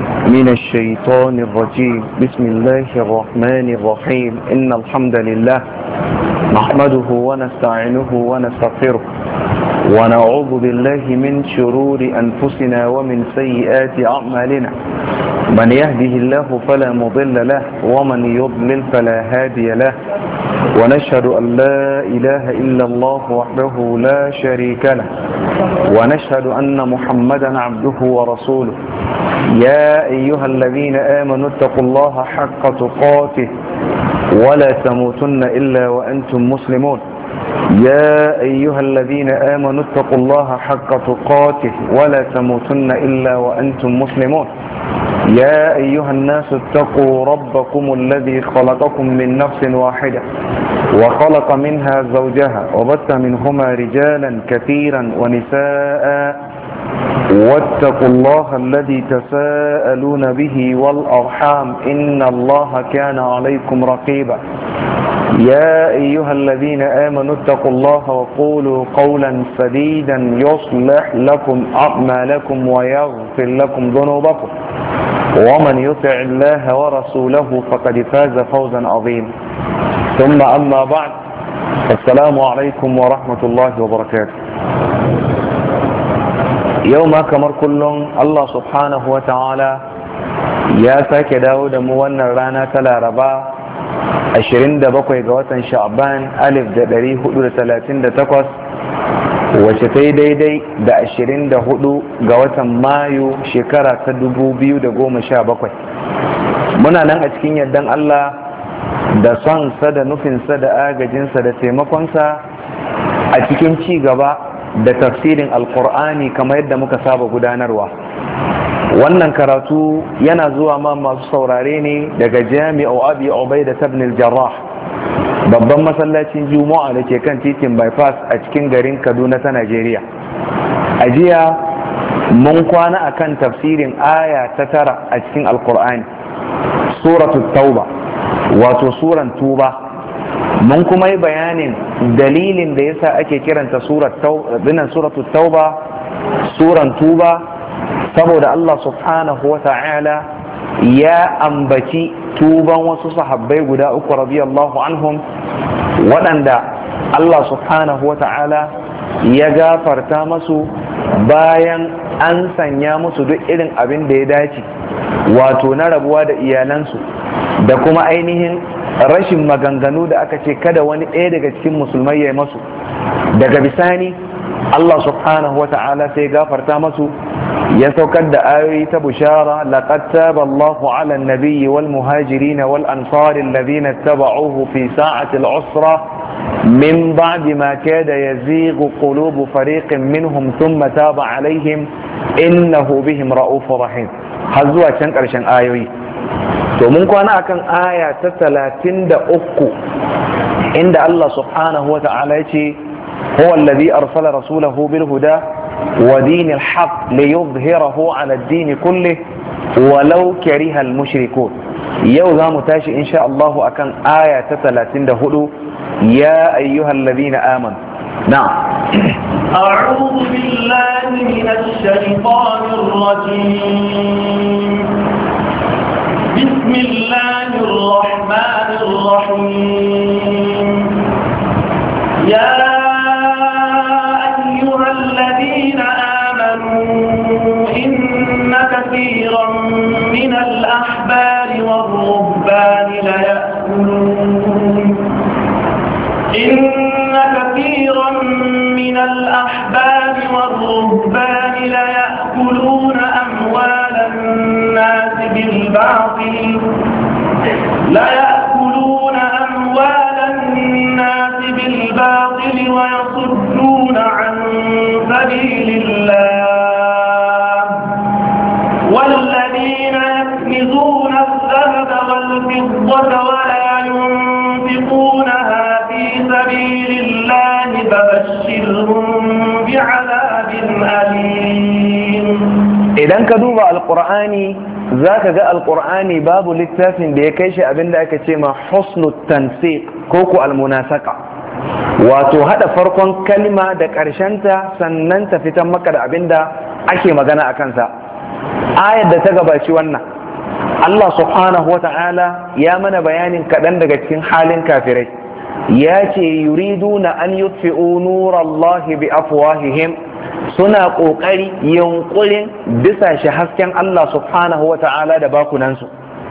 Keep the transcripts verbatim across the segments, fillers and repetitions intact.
من الشيطان الرجيم. بسم الله الرحمن الرحيم. إن الحمد لله نحمده ونستعينه ونستغفره ونعوذ بالله من شرور أنفسنا ومن سيئات أعمالنا. من يهده الله فلا مضل له ومن يضلل فلا هادي له، ونشهد أن لا إله إلا الله وحده لا شريك له، ونشهد أن محمدا عبده ورسوله. يا أيها الذين آمنوا اتقوا الله حق تقاته ولا تموتن إلا وأنتم مسلمون. يا أيها الذين آمنوا اتقوا الله حق تقاته ولا تموتن إلا وأنتم مسلمون. يا أيها الناس اتقوا ربكم الذي خلقكم من نفس واحدة وخلق منها زوجها وبث منهما رجالا كثيرا ونساء، واتقوا الله الذي تساءلون به والأرحام إن الله كان عليكم رقيبا. يا أيها الذين آمنوا اتقوا الله وقولوا قولا سديدا يصلح لكم أعمالكم ويغفر لكم ذنوبكم، ومن يطع الله ورسوله فقد فاز فوزا عظيما. ثم أما بعد، السلام عليكم ورحمة الله وبركاته. يوم كمر كلهم الله سبحانه وتعالى يا ساك داود موانا رانا تلا ربا ashirin da bakwai ga watan sha'ban alif da ɗari hudu da talatin da takwas, wacce ta yi daidai da ashirin da hudu ga watan mayu shekara ta dubu biyu da goma sha bakwai. Muna nan a cikin yardan Allah da sonsa da nufinsa da agajinsa da taimakonsa a cikin ci gaba da tafsirin alkur'ani kamar yadda muka saba gudanarwa. Wannan karatu yana zuwa ma masu saurare ne daga jami'u abi ubaida ibn al-jarrah, babban masallacin juma'a da ke kan titin bypass a cikin garin Kaduna ta Najeriya. A jiya mun kwana akan tafsirin aya ta tara a cikin alkur'ani, suratul tauba, wato suran tuba. Mun kuma yi bayanin dalilin da yasa ake kiranta suratul tauba suran tuba, saboda Allah subhanahu wa ta'ala ya ambaci tuban wasu sahabbai guda uku radiyallahu anhum, waɗanda Allah subhanahu wa ta'ala ya gafarta masu bayan an sanya musu duk irin abin da ya dace, wato na rabuwa da iyalansu da kuma ainihin rashin maganganu da aka ce kada wani ɗaya daga cikin musulmai ya yi masu. Daga bisani Allah subhanahu wa ta'ala sai gafarta masu, ya saukar da ayoyi ta bushara, laqad taba Allahu 'ala an-nabiyyi wal muhajirin wal ansari alladhina ittaba'uhu fi sa'ati al-'usra min ba'di ma kada yazighu qulubu fariqin minhum thumma taba 'alayhim innahu bihim ra'ufur rahim, har zuwa can karshen ayoyi. To mun kwana akan aya ta talatin da uku inda Allah subhanahu wa ta'ala ya ce هو الذي أرسل رسوله بالهدى ودين الحق ليظهره على الدين كله ولو كره المشركون. يوضا متاشي إن شاء الله أكن آية ثلاثين دهلو يا أيها الذين آمنوا. نعم. أعوذ بالله من الشيطان الرجيم. بسم الله الرحمن الرحيم. يا الذين آمنوا إن كثيرا من الأحبار والرهبان ليأكلون إن كثيرا من الأحبار والرهبان ليأكلون أموال الناس بالباطل ليأكلون أموال الناس بالباطل ويصدون عن سبيل الله والذين يكنزون الذهب والفضة ولا ينفقونها في سبيل الله فبشرهم بعذاب أليم. إذا كذوب القرآن ذاك جاء القرآن باب للتافن بيكيش أبن لك تسمى حسن التنسيق كوكو المناسقة، wato hada farkon kalma da ƙarshenta sannan ta fitan maka da abin da ake magana a kansa. ayar da ta gabaci wannan Allah subhanahu wa ta'ala ya mana bayanin kaɗan daga cikin halin kafirai, ya ce yuriduna an yutfi'u nurallahi bi afwahihim, suna ƙoƙari yunƙurin bisa shi hasken Allah subhanahu wa ta'ala da bakunansu,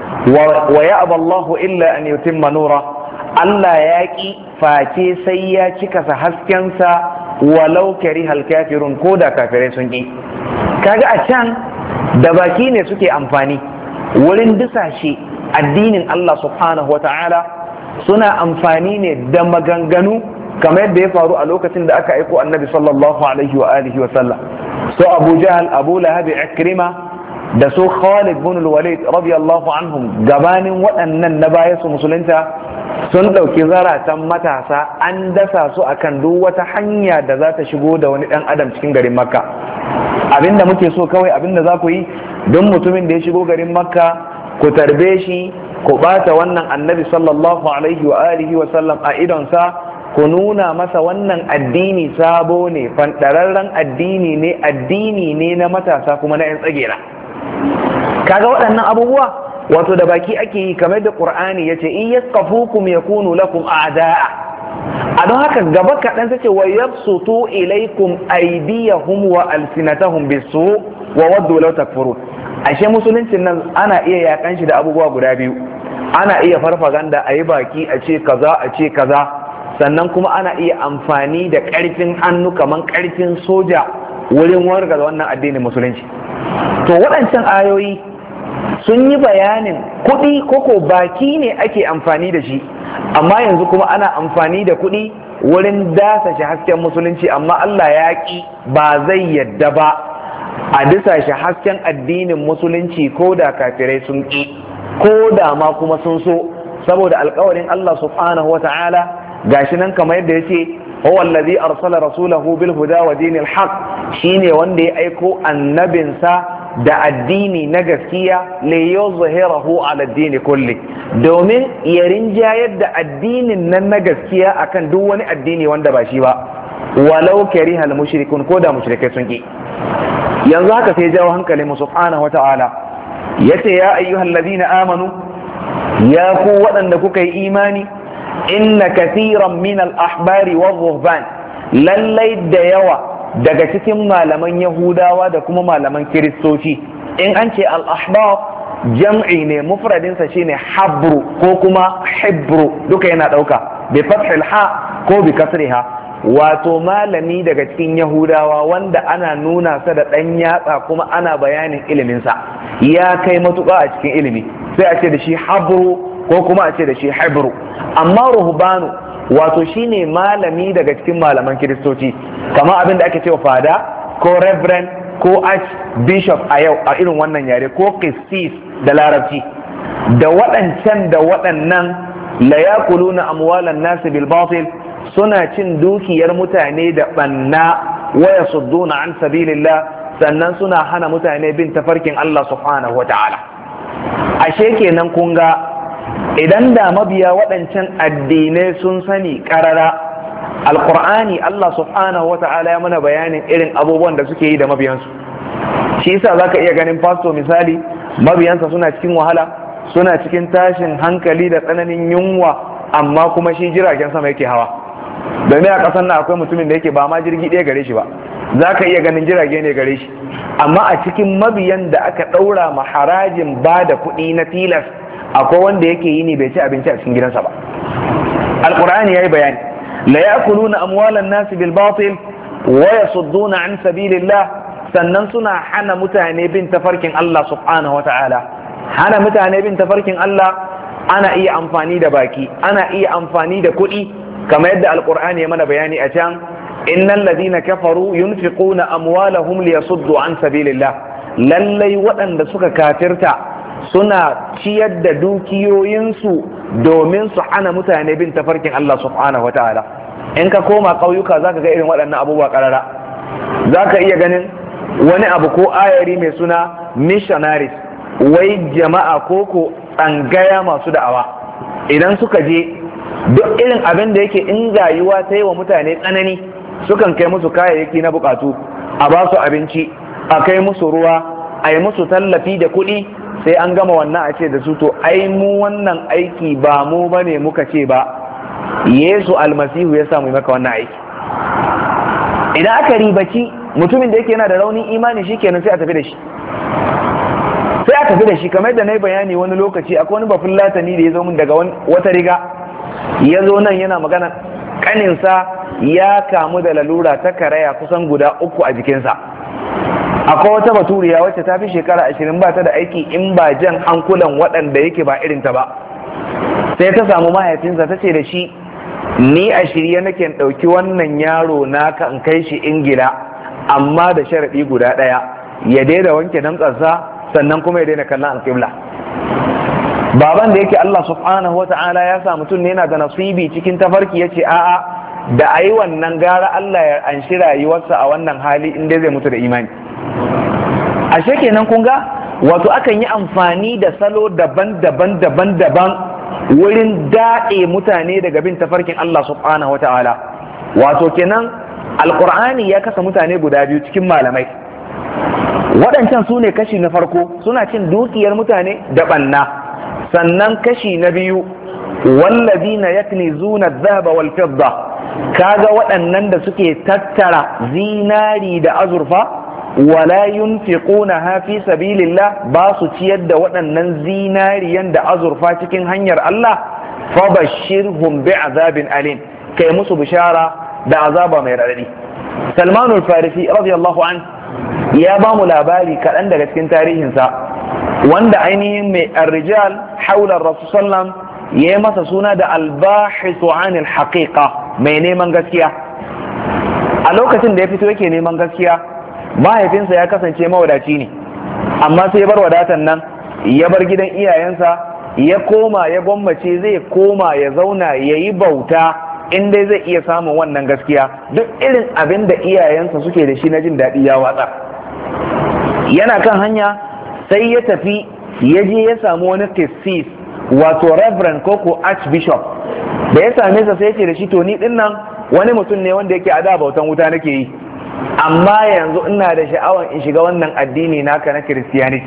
wa ya'ba Allahu illa an yutimma nura, Allah ya ƙi face sai ya cika sa haskensa walau karihal kafirun, ko da kafirai sun ƙi. Kaga a can da baki ne suke amfani wurin disashe addinin Allah subhanahu wa ta'ala, suna amfani ne da maganganu kamar yadda ya faru a lokacin da aka aiko annabi sallallahu alaihi wa alihi wa sallam. So Abu Jahal, Abu Lahab, Ikrima da su Khalid bin Walid radiyallahu anhum, gabanin waɗannan na baya su musulunta, sun ɗauki zaratan matasa an dasa su akan duk wata hanya da za ta shigo da wani ɗan adam cikin garin Makka. Abinda muke so kawai, abinda za ku yi don mutumin da ya shigo garin Makka, ku tarbe shi, ku ɓata wannan annabi sallallahu alaihi wa alihi wa sallam a idonsa, ku nuna masa wannan addini sabo ne, fanɗararren addini ne, addini ne na matasa kuma na 'yan tsagera. Kaga waɗannan abubuwa wato da baki ake yi, kamar da Qur'ani yace in yaskafukum yakunu lakum a'da'a. A don haka gaba kaɗan sace wa yabsutu ilaikum aydiyahum wa alsinatahum bisu wa waddu law takfurun. Ashe musuluncin nan ana iya yakan shi da abubuwa guda biyu, ana iya farfaganda a yi baki a ce kaza a ce kaza, sannan kuma ana iya amfani da ƙarfin hannu kamar ƙarfin soja wurin warga wannan addinin musulunci. To waɗancan ayoyi sun yi bayanin kuɗi koko baki ne ake amfani da shi, amma yanzu kuma ana amfani da kuɗi wurin dasa shi hasken musulunci, amma Allah ya ƙi, ba zai yadda ba a disa shi hasken addinin musulunci ko da kafirai sun ƙi, ko da ma kuma sun so, saboda alƙawarin Allah subhanahu wa ta'ala gashi nan kamar yadda yace huwa allazi arsala rasulahu bil huda wa dinil haqq, shine wanda ya aiko annabinsa da addini na gaskiya li yuzhirahu ala addini kulli, domin ya rinjayar da addinin nan na gaskiya akan duk wani addini wanda ba shi ba, walau karihal mushrikun, ko da mushrikai sun ki. Yanzu haka sai jawo hankalin mu subhanahu wa ta'ala yace ya ayyuhal ladina amanu, ya ku waɗanda kuka yi imani, inna kathiran min al-ahbari war-ruhban, lallai da yawa daga cikin malaman Yahudawa da kuma malaman Kiristoci, in an ce al-ahbar jam'i ne, mufradinsa shine habru ko kuma hibru, duka yana ɗauka bi fathil ha ko bi kasriha, wato malami daga cikin Yahudawa wanda ana nuna sa da ɗan yatsa kuma ana bayanin iliminsa ya kai matuƙa a cikin ilimi, sai a ce da shi habru ko kuma a ce da shi hibru. Amma ruhbanu wato shine malami daga cikin malaman Kiristoci, kama abin da ake cewa fada ko reverend ko archbishop a yau a irin wannan yare, ko qissis da larabci. Da waɗancan da waɗannan la yakuluna amwalan nasi bil batil, suna cin dukiyar mutane da banna, wa yasudduna an sabilillah, sannan suna hana mutane bin tafarkin Allah subhanahu wata'ala. Ashe kenan kun ga idan da mabiya waɗancan addinai sun sani ƙarara, alƙur'ani Allah subhanahu wa ta'ala ya mana bayanin irin abubuwan da suke yi da mabiyansu. Shi yasa za ka iya ganin fasto misali, mabiyansa suna cikin wahala, suna cikin tashin hankali da tsananin yunwa, amma kuma shi jiragen sama yake hawa. Domin a ƙasar nan akwai mutumin da yake ba ma jirgi ɗaya gare shi ba, za ka iya ganin jirage ne gare shi, amma a cikin mabiyan da aka ɗaura ma harajin ba da kuɗi na tilas, akwai wanda yake yi ne bai ci abinci a cikin gidansa ba. Alqur'ani yayi bayani, la ya'kuluna amwalan nas bil batil wa yasudduna an sabilillah, sannan suna hana mutane bin tafarkin Allah subhanahu wata'ala. Hana mutane bin tafarkin Allah ana iya amfani da baki, ana iya amfani da kuɗi, kamar yadda alqur'ani ya mana bayani a can, innal ladina kafaru yunfiquna amwalahum liyasuddu an sabilillah, lallai waɗanda suka kafirta suna ciyar da dukiyoyinsu domin su hana mutane bin tafarkin Allah subhanahu wataala. In ka koma ƙauyuka zaka ga irin waɗannan abubuwa ƙarara, zaka iya ganin wani abu ko ayari mai suna missionaries, wai jama'a ko ko tsangaya masu da'awa, idan suka je duk irin abin da yake in rayuwa ta yi wa mutane tsanani, sukan kai musu kayayyaki na bukatu, a ba su abinci, a kai musu ruwa, a yi musu tallafi da kuɗi, sai an gama wannan a ce da su to ai mu wannan aiki ba mu bane muka ce ba, Yesu almasihu ya samu maka wannan aiki. Idan aka ribaci mutumin da yake yana da raunin imani, shi kenan sai a tafi da shi sai a tafi da shi kamar yadda na yi bayani wani lokaci. Akwai wani bafin latani da ya zo min daga wata riga, ya zo nan yana magana kaninsa ya kamu da lalura ta karaya kusan guda uku a jikinsa. Akwai wata baturiya wacce ta fi shekara ashirin ba ta da aiki in ba jan hankulan waɗanda yake ba irinta ba. Sai ta samu mahaifinsa ta ce da shi, ni a shirye nake ɗauki wannan yaro naka in kai shi Ingila, amma da sharaɗi guda ɗaya, ya daina wanke damtsansa sannan kuma ya daina kallon alƙibla. Baban da yake Allah subhanahu wa ta'ala ya sa mutum ne yana da nasibi cikin tafarki, ya ce a'a, da a yi wannan gara Allah ya anshi rayuwarsa a wannan hali in dai zai mutu da imani. Ashe kenan kun ga wato akan yi amfani da salo daban-daban daban-daban wurin daɗe mutane daga bin tafarkin Allah subhanahu wa ta'ala. Wato kenan alƙur'ani ya kasa mutane guda biyu cikin malamai. Waɗancan su ne kashi na farko, suna cin dukiyar mutane da ɓanna. Sannan kashi na biyu, wallazina yaknizuna adh-dhahaba wal fidda, kaga waɗannan da suke tattara zinari da azurfa, wala yunfiquna fi sabilillah, ba su ciyar da waɗannan zinariyan da azurfa cikin hanyar Allah, fabashshirhum bi'azabin alim, kai musu bishara da azaba mai radadi. Salmanul Farisi radiyallahu an ya ba mu labari kaɗan daga cikin tarihinsa, wanda ainihin mai ar-rijal haular rasul sallam ya yi masa suna da al-bahisu anil haqiqa, mai neman gaskiya. A lokacin da ya fito yake neman gaskiya, mahaifinsa ya kasance mawadaci ne, amma sai ya bar wadatan nan, ya bar gidan iyayensa, ya koma ya gwammace zai koma ya zauna ya yi bauta in dai zai iya samun wannan gaskiya. Duk irin abin da iyayensa suke da shi na jin daɗi ya watsa. Yana kan hanya sai ya tafi ya je ya samu wani testis, wato reverend koko archbishop. Da ya same sa sai ya ce da shi, to ni din nan wani mutum ne wanda yake a da bautan wuta nake yi, amma yanzu ina da sha'awar in shiga wannan addini naka na Christianity.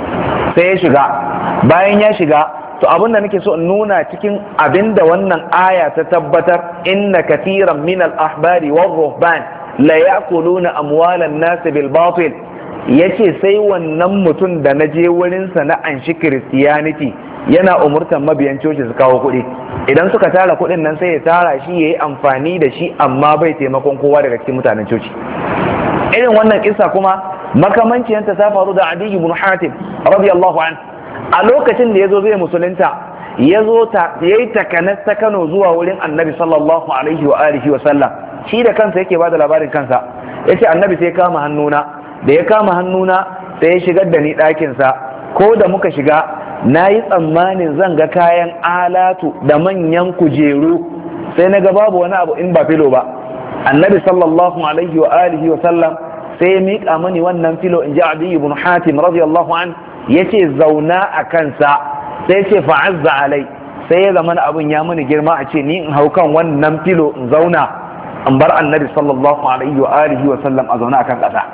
Sai ya shiga. Bayan ya shiga, to abin da nake so in nuna cikin abin da wannan aya ta tabbatar, inna kathiran min al-ahbari war-ruhban la ya'kuluna amwalan nas bil batil, yace sai wannan mutum da na je wurin sa na anshi Christianity yana umurtan mabiyan coci su kawo kuɗi. Idan suka tara kuɗin nan sai ya tara shi yayi amfani da shi, amma bai taimakon kowa daga cikin mutanen coci. Irin wannan kissa kuma makamanciyanta ta faru da Adi ibn Hatim radiyallahu an. A lokacin da yazo zai musulunta, yazo ta yayi takanas ta Kano zuwa wurin Annabi sallallahu alaihi wa alihi wa sallam. Shi da kansa yake bada labarin kansa, yace Annabi sai kama hannuna, da ya kama hannuna sai ya shigar da ni ɗakin sa. Ko da muka shiga, na yi tsammanin zan ga kayan alatu da manyan kujeru, sai na ga babu wani abu in ba filo ba. Annabi sallallahu alaihi wa alihi wa sallam sai ya miƙa mani wannan filo, in ji Adi ibn Hatim radiyallahu an, yace zauna a kansa, sai ce fa'azza alai, sai ya zama abun ya mani girma a ce ni in hau kan wannan filo in zauna, in bar Annabi sallallahu alaihi wa alihi wa sallam a zauna akan ƙasa.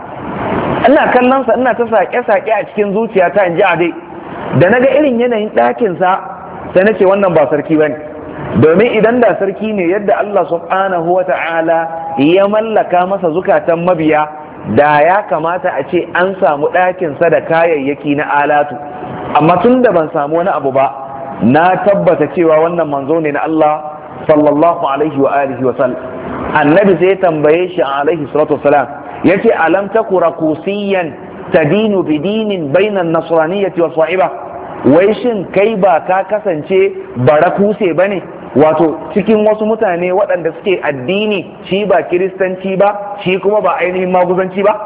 Ina kallon sa, ina ta saƙe-saƙe a cikin zuciyata, in ji Adi. Da naga irin yanayin ɗakinsa, sai nace wannan ba sarki bane, domin idan da sarki ne yadda Allah subhanahu wa ta'ala ya mallaka masa zukatan mabiya, da ya kamata a ce an samu ɗakinsa da kayayyaki na alatu. Amma tun da ban samu wani abu ba, na tabbata cewa wannan manzo ne na Allah sallallahu alaihi wa alihi wa sallam. Annabi sai ya tambaye shi alaihi salatu wasalam, yace alam taku rakusiyan tadinu bidinin bainan nasraniyyati wa sa'iba, wai shin kai ba ka kasance barakuse bane, wato cikin wasu mutane waɗanda suke addini shi ba kiristanci ba, shi kuma ba ainihin maguzanci ba?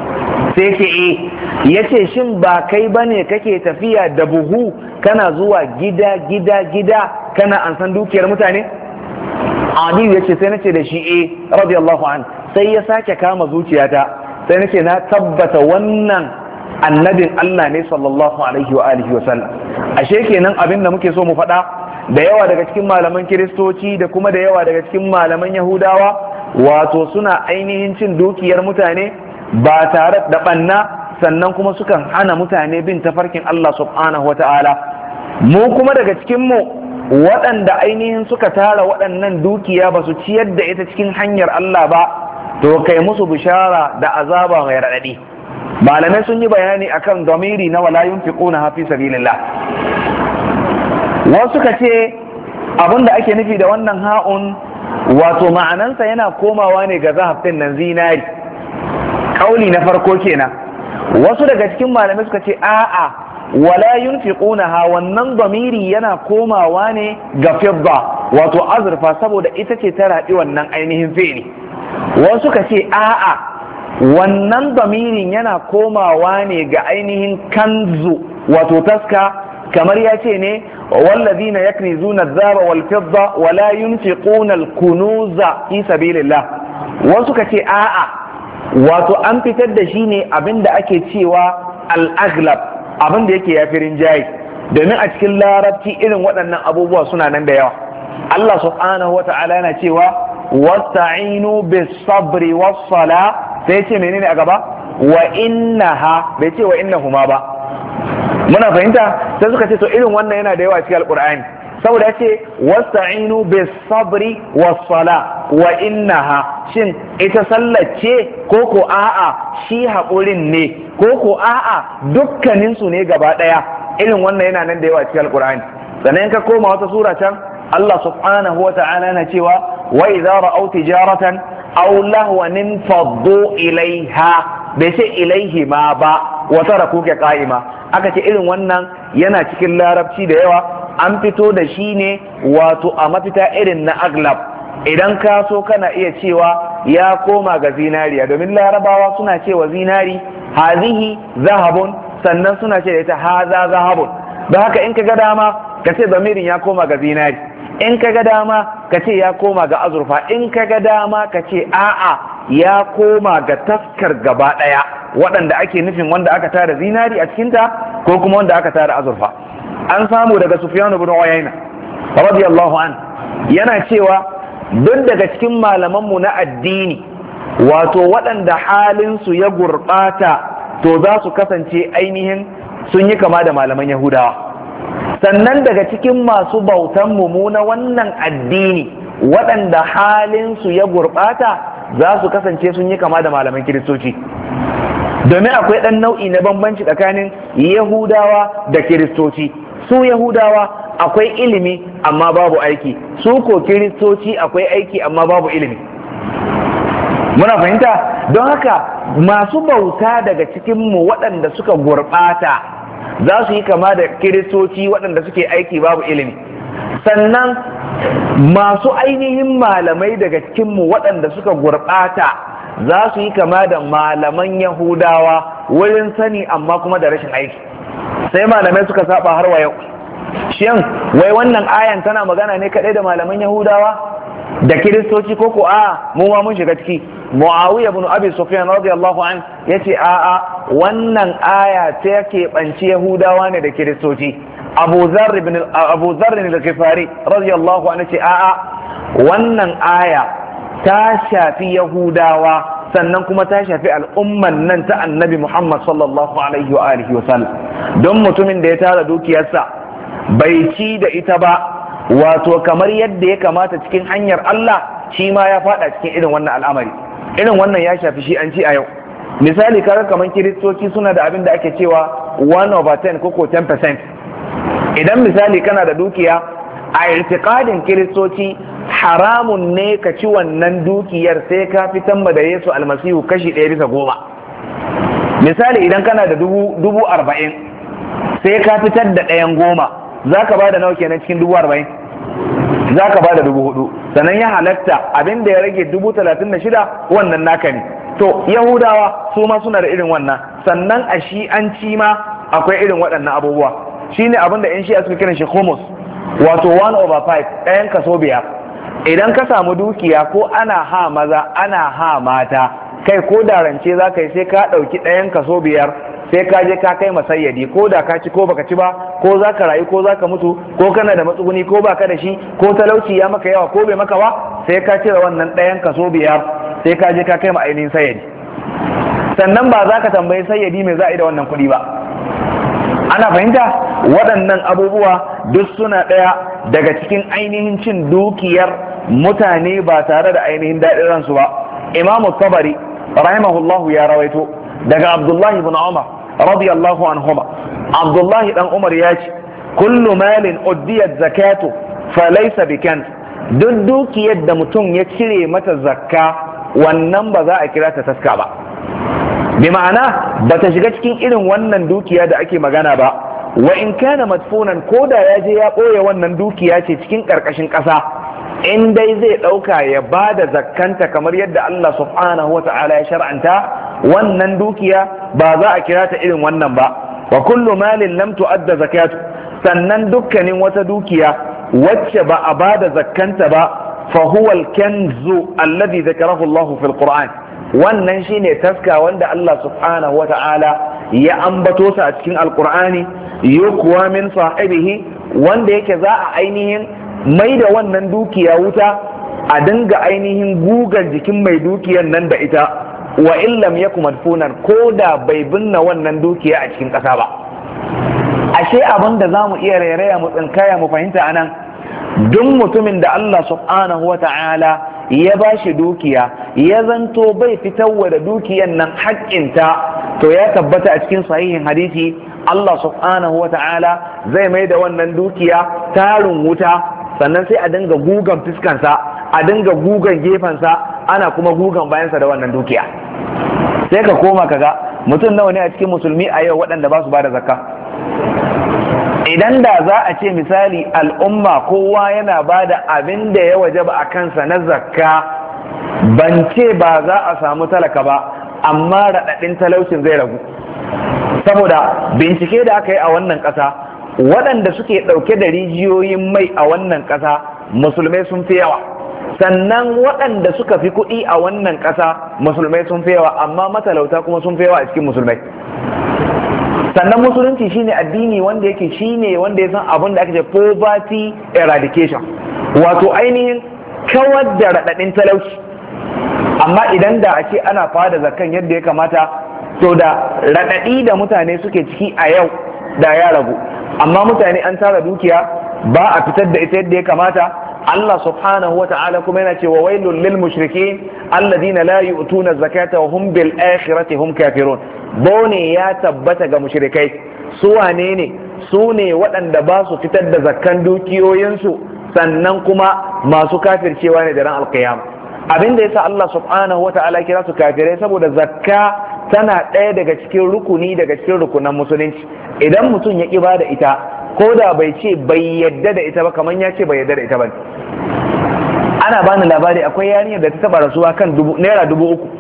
Sai ce eh. Yace shin ba kai bane kake tafiya da buhu kana zuwa gida gida gida kana ansan dukiyar mutane? Adi yace sai nace da shi eh radiyallahu an. Sai ya sake kama zuciyata, sai nace na tabbata wannan annabin Allah ne sallallahu alaihi wa alihi wa sallam. Ashe kenan abin da muke so mu faɗa, da yawa daga cikin malaman kiristoci da kuma da yawa daga cikin malaman yahudawa, wato suna ainihin cin dukiyar mutane ba tare da banna, sannan kuma sukan hana mutane bin tafarkin Allah subhanahu wa ta'ala. Mu kuma daga cikin mu waɗanda ainihin suka tara waɗannan dukiya ba su ciyar da ita cikin hanyar Allah ba, to kai musu bishara da azaba mai raɗaɗi. Malamai sun yi bayani akan damiri na wala yunfiquna fi sabilillah. Wasu ka ce abinda ake nufi da wannan ha'un wato ma'anansa yana komawa ne ga zahab din nan zinari. Kauli na farko kenan. Wasu daga cikin malamai suka ce a'a wala yunfiqunaha wannan damiri yana komawa ne ga fidda wato azurfa saboda ita ce ta raɗi wannan ainihin fi'li. Wasu ka ce a'a wannan damirin yana komawa ne ga ainihin kanzu wato taska, kamar ya ce ne wallazina yaknizuna adh-dhahaba wal fidda wala yunfiquna al-kunuza fi sabilillah. Wasu ka ce a'a wato an fitar da shi ne abinda ake cewa al-aghlab, abinda yake yafi rinjayi, domin a cikin larabci irin waɗannan abubuwa suna nan da yawa. Allah subhanahu wa ta'ala yana cewa wasta'inu bis sabri was sala, sai ce menene a gaba wa innaha, bai ce wa innahuma ba. Muna fahimta? Sai suka ce to irin wannan yana da yawa cikin alqur'ani, saboda ya ce wasta'inu bis sabri was sala wa innaha, shin ita sallar ce ko ko a'a shi haƙurin ne ko ko a'a dukkanin su ne gaba ɗaya. Irin wannan yana nan da yawa cikin alqur'ani. Sannan ka koma wata sura can Allah subhanahu wa ta'ala yana cewa wa idza ra'aw tijaratan aw lahwan faddu ilaiha, bai ce ilaihi ma ba wa tarakuka qa'ima. Aka ce irin wannan yana cikin larabci da yawa, an fito da shi ne wato a mafita irin na aglab. Idan ka so kana iya cewa ya koma ga zinariya, domin larabawa suna cewa zinari hazihi zahabun, sannan suna ce da ita haza zahabun. Don haka in ka ga dama ka ce zamirin ya koma ga zinari, in ka ga dama ka ce ya koma ga azurfa, in ka ga dama ka ce a'a ya koma ga taskar gaba ɗaya, waɗanda ake nufin wanda aka tara zinari a cikinta ko kuma wanda aka tara azurfa. An samu daga Sufyan ibn Uyayna radiyallahu an yana cewa duk daga cikin malamanmu na addini wato waɗanda halinsu ya gurɓata to za su kasance ainihin sun yi kama da malaman Yahudawa. Sannan daga cikin masu bautan mu na wannan addini waɗanda halinsu ya gurɓata za su kasance sun yi kama da malaman Kiristoci. Domin akwai ɗan nau'i na bambanci tsakanin Yahudawa da Kiristoci. Su Yahudawa akwai ilimi amma babu aiki, su ko Kiristoci akwai aiki amma babu ilimi. Muna fahimta? Don haka masu bauta daga cikinmu waɗanda suka gurɓata za su yi kama da Kiristoci waɗanda suke aiki babu ilimi. Sannan masu ainihin malamai daga cikinmu waɗanda suka gurɓata za su yi kama da malaman Yahudawa wurin sani amma kuma da rashin aiki. Sai malamai suka saba har wa yau. Shin wai wannan ayan tana magana ne kadai da malaman Yahudawa da Kiristoci ko ko a mu ma mun shiga ciki? Muawiya ibn Abi Sufyan radiyallahu an yace a a wannan aya ta yake banci Yahudawa ne da Kiristoci. Abu Dharr ibn Abu Dharr al-Ghifari radiyallahu an yace a a wannan aya ta shafi Yahudawa sannan kuma ta shafi al'umman nan ta Annabi Muhammad sallallahu alaihi wa alihi wa sallam. Don mutumin da ya tara dukiyarsa bai ci da ita ba wato kamar yadda ya kamata cikin hanyar Allah, shi ma ya fada cikin irin wannan al'amari. Irin wannan ya shafi shi an ci a yau. Misali kaga kamar Kiristoci suna da abin da ake cewa one over ten ko ko ten percent. Idan misali kana da dukiya a irtiqadin Kiristoci haramun ne ka ci wannan dukiyar sai ka fitan da Yesu almasihu kashi ɗaya bisa goma. Misali idan kana da dubu, dubu arba'in sai ka fitar da ɗayan goma, za ka ba da nawa kenan cikin dubu arba'in? Za ka ba da dubu hudu. Sannan ya halatta abin da ya rage dubu talatin da shida wannan naka ne. To Yahudawa su ma suna da irin wannan. Sannan a shi an ci ma akwai irin waɗannan abubuwa. Shi ne abin da 'yan shi'a suka kiran shi humus, wato one over five, ɗayan kaso biyar. Idan ka samu dukiya ko ana ha maza ana ha mata, kai ko da rance za ka yi sai ka ɗauki ɗayan kaso biyar sai ka je ka kai masayyadi, ko da ka ci ko baka ci ba, ko za ka rayu ko za ka mutu, ko kana da matsuguni ko baka da shi, ko talauci ya maka yawa ko bai maka ba, sai ka cire wannan ɗayan kaso biyar sai ka je ka kai ma ainihin sayyadi. sannan ba za ka tambayi sayyadi mai za a yi da wannan kuɗi ba. Ana fahimta? Waɗannan abubuwa duk suna ɗaya daga cikin ainihin cin dukiyar mutane ba tare da ainihin daɗin ransu ba. Imamu Tabari rahimahullahu ya rawaito daga Abdullahi ibn Umar radiyallahu anhuma. Abdullahi dan Umar ya ce kullu malin uddiyat zakatu falaysa bikan, duk dukiyar da mutum ya cire mata zakka wannan ba za a kira ta taska ba. Bi ma'ana ba ta shiga cikin irin wannan dukiya da ake magana ba. Wa in kana madfunan, ko da ya je ya ɓoye wannan dukiya ce cikin ƙarƙashin ƙasa, in dai zai ɗauka ya ba da zakkanta kamar yadda Allah subhanahu wa ta'ala ya shar'anta, wannan dukiya ba za a kira ta irin wannan ba. Wa kullu malin lam tu'adda zakatu, sannan dukkanin wata dukiya wacce ba a ba da zakkanta ba, fa huwa al-kanzu alladhi dhakarahu Allah fil Qur'an, wannan shine taska wanda Allah subhanahu wa ta'ala ya ambato sa a cikin alqur'ani, yuqwa min sahibihi, wanda yake za a ainihin mai da wannan dukiya wuta, a dinga ainihin gugan jikin mai dukiyar nan da ita, wa illam yakum madfunan, ko da bai binne wannan dukiya a cikin ƙasa ba. Ashe abin da za mu iya rairaya mu tsinkaya mu fahimta anan, duk mutumin da Allah subhanahu wa ta'ala ya ba shi dukiya ya zanto bai fitarwa da dukiyan nan haƙƙinta, to ya tabbata a cikin sahihin hadisi Allah subhanahu wa ta'ala zai mai da wannan dukiya tarin wuta, sannan sai a dinga gugan fiskansa, a dinga gugan gefensa, ana kuma gugan bayansa da wannan dukiya. Sai ka koma kaga mutum nawa ne a cikin musulmi a yau waɗanda ba su ba da zakka. Idan da za a ce misali al'umma kowa yana ba da abin da ya wajaba a kansa na zakka, ban ce ba za a samu talaka ba, amma raɗaɗin talaucin zai ragu. Saboda bincike da aka yi a wannan ƙasa, waɗanda suke ɗauke da rijiyoyin mai a wannan ƙasa musulmai sun fi yawa, sannan waɗanda suka fi kuɗi a wannan ƙasa musulmai sun fi yawa, amma matalauta kuma sun fi yawa a cikin musulmai. Sannan musulunci shine addini wanda yake shine wanda ya san abin da ake ce poverty eradication, wato ainihin kawar da raɗaɗin talauci. Amma idan da a ce ana fada zakan yadda ya kamata, to da raɗaɗi da mutane suke ciki a yau da ya ragu. Amma mutane an tara dukiya ba a fitar da ita yadda ya kamata. Allah subhanahu wa ta'ala kuma yana cewa wailul lil mushrikin alladhina la yu'tuna zakata wa hum bil akhirati hum kafirun. Bone ya tabbata ga mushrikai, su wane ne? Su ne waɗanda ba su fitar da zakkan dukiyoyinsu, sannan kuma masu kafircewa ne da ran alqiyama. Abin da yasa Allah subhanahu wa ta'ala kira su kafirai saboda zakka tana ɗaya daga cikin rukuni daga cikin rukunan musulunci. Idan mutum ya ƙi ba da ita, ko da bai ce bai yadda da ita ba, kamar ya ce bai yadda da ita ba. Ana bani labari akwai yarinyar da ta taba rasuwa kan naira dubu uku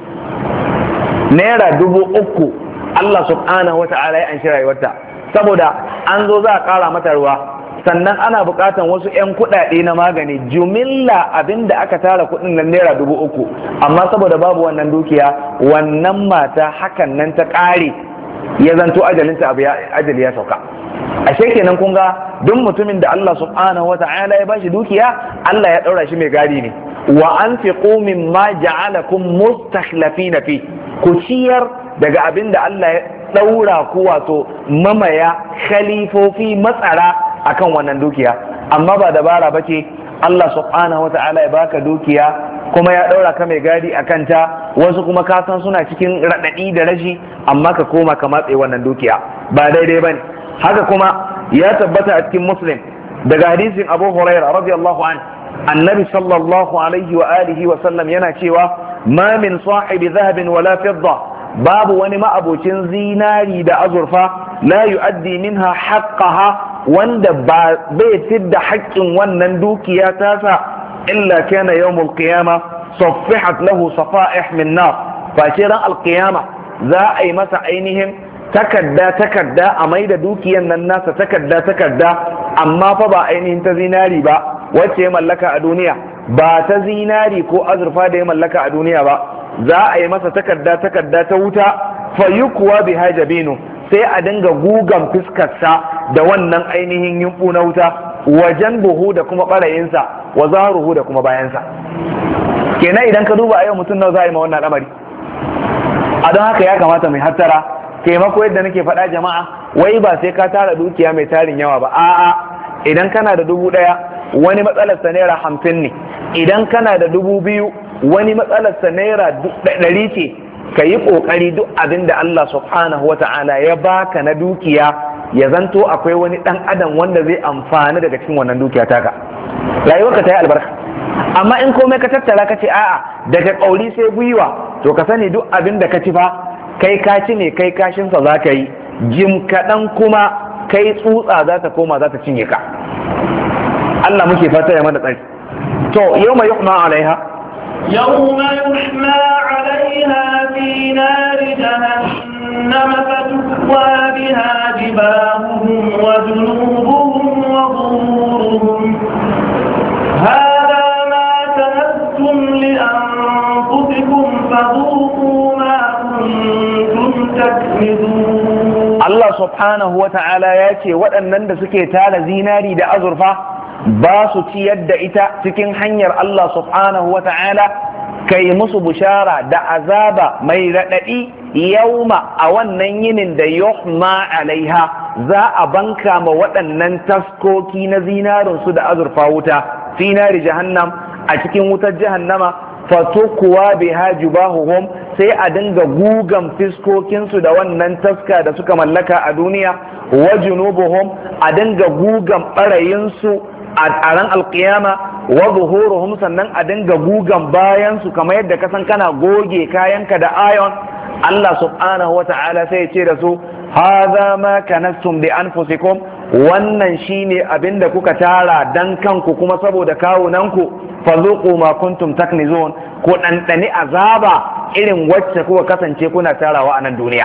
naira dubu uku Allah subhanahu wata'ala ya anshi rayuwarta, saboda an zo za a kara mata ruwa, sannan ana bukatan wasu 'yan kuɗaɗe na magani, jumilla abinda aka tara kuɗin nan naira dubu uku, amma saboda babu wannan dukiya, wannan mata hakan nan ta ƙare, ya zanto ajalinta abu ajali ya sauka. Ashe kenan kun ga duk mutumin da Allah subhanahu wa ta'ala ya bashi dukiya, Allah ya daura shi mai gadi ne. Wa anfiqu mimma ja'alakum mustakhlifina fi, ku ciyar daga abin da Allah ya daura ku wato mamaya khalifofi matsara akan wannan dukiya. Amma ba dabara bace Allah subhanahu wa ta'ala ya baka dukiya kuma ya daura ka mai gadi akan ta, wasu kuma ka san suna cikin radadi da rashi, amma ka koma ka matse wannan dukiya, ba daidai bane. Haka kuma ya tabbata a cikin Muslim daga hadisin Abu Hurairah radiyallahu anhu, annabi sallallahu alaihi wa alihi wa sallam yana cewa ma min sahibi dhahabin wala fidda, babu wani ma'abocin zinari da azurfa, la yu'addi minha haqqaha, wanda ba bai fidda haƙƙin wannan dukiya tasa, illa kana yawmul qiyama saffihat lahu safa'ih min nar, fa ran alqiyama za a yi masa ainihin takarda takarda a mai da dukiyan nan nasa takarda takarda, amma fa ba ainihin ta zinari ba wacce ya mallaka a duniya, ba ta zinari ko azurfa da ya mallaka a duniya ba. Za a yi masa takarda takarda ta wuta, fa yukwa bi hajabinu, sai a dinga gugan fuskarsa da wannan ainihin yumbu na wuta, wajen buhu da kuma barayinsa, wa zaruhu da kuma bayansa. Kenan idan ka duba a yau mutum nawa za a yi ma wannan al'amari? a don haka ya kamata mai hattara. Taimako yadda nake faɗa jama'a, wai ba sai ka tara dukiya mai tarin yawa ba, a'a idan kana da dubu ɗaya wani matsalarsa naira hamsin ne, idan kana da dubu biyu wani matsalarsa naira ɗari ce. Ka yi ƙoƙari duk abin da Allah subhanahu wa ta'ala ya baka na dukiya ya zanto akwai wani ɗan adam wanda zai amfani daga cikin wannan dukiya taka, rayuwarka ta yi albarka. Amma in komai ka tattara ka ce a'a daga ƙauri sai gwiwa, to ka sani duk abin da ka ci fa kai ka ci ne, kai kashinsa za ka yi, jim kaɗan kuma kai tsutsa za ta koma za ta cinye ka. Allah muke fata ya mana tsari. To yau mai yuhma alaiha يوم يحمى عليها في نار جهنم فتكوى بها جباههم وجنوبهم وظهورهم هذا ما كنتم لأنفسكم فذوقوا ما كنتم تكنزون. الله سبحانه وتعالى ياتي waɗannan da suke tara zinari da azurfa ba su ciyar da ita cikin hanyar Allah subhanahu wa ta'ala, kai musu bushara da azaba mai raɗaɗi yauma a wannan yinin da yuhma alaiha za a banka ma waɗannan taskoki na zinarinsu da azurfa wuta fi nari jahannam a cikin wutar jahannama fatukuwa biha jubahuhum sai a dinga gugan fiskokinsu da wannan taska da suka mallaka a duniya wa junubuhum a dinga gugan ɓarayinsu a ran alkiyama wa zuhuruhum sannan a dinga gugan bayansu kamar yadda ka san kana goge kayanka da ayon. Allah subhanahu wa ta'ala sai ya ce da su hadha ma kanastum bi anfusikum, wannan shine abinda kuka tara dan kanku kuma saboda kawunanku, fazuqu ma kuntum taknizun, ko ɗanɗani azaba irin wacce kuka kasance kuna tarawa a nan duniya.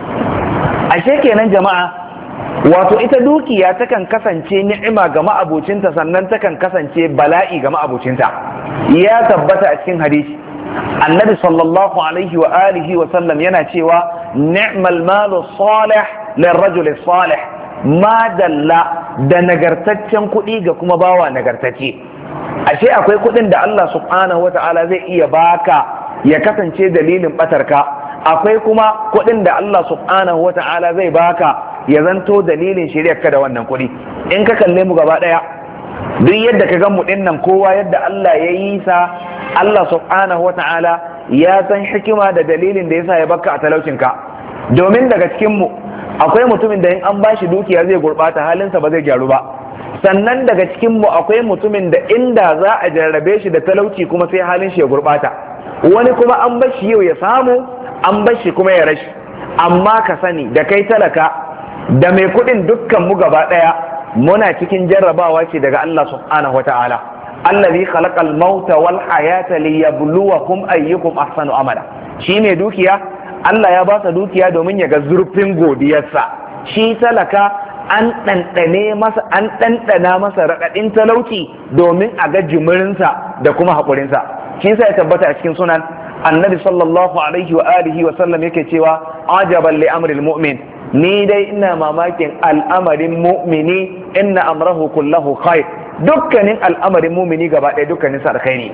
Ashe kenan jama'a, wato ita dukiya takan kasance ni'ima ga ma'abucinta sannan takan kasance bala'i ga ma'abucinta. Ya tabbata a cikin hadisi annabi sallallahu alaihi wa alihi wa sallam yana cewa ni'mal malu salih lirrajul salih, ma dalla da nagartaccen kuɗi ga kuma bawa nagartacce. Ashe akwai kuɗin da Allah subhanahu wa ta'ala zai iya baka ya kasance dalilin batarka, akwai kuma kuɗin da Allah subhanahu wa ta'ala zai baka ya zanto dalilin shiryarka da wannan kuɗi. In ka kalle mu gaba ɗaya, duk yadda ka gan mu ɗin nan kowa yadda Allah ya yi sa, Allah subhanahu wa ta'ala ya san hikima da dalilin da yasa ya baka a talaucinka. Domin daga cikin mu akwai mutumin da in an bashi dukiya zai gurɓata, halinsa ba zai gyaru ba. Sannan daga cikin mu akwai mutumin da inda za a jarrabe shi da talauci kuma sai halin shi ya gurɓata. Wani kuma an bashi yau ya samu, an bashi kuma ya rashi. Amma ka sani da kai talaka da mai kuɗin dukkan mu gaba ɗaya muna cikin jarrabawa ce daga Allah subhanahu wa ta'ala. Allazi khalaqal mauta wal hayata liyabluwakum ayyukum ahsanu amala. Shi mai dukiya Allah ya ba sa dukiya domin ya ga zurfin godiyarsa. Shi talaka an ɗanɗane masa an ɗanɗana masa raɗaɗin talauci domin a ga jimirinsa da kuma haƙurinsa. Shi sa ya tabbata a cikin sunan annabi sallallahu alaihi wa alihi wa sallam yake cewa ajaban li amril mu'min, ni dai ina mamakin al'amarin mu'mini, inna amrahu kullahu khair, dukkanin al'amarin mu'mini gaba ɗaya dukkanin sa alkhairi.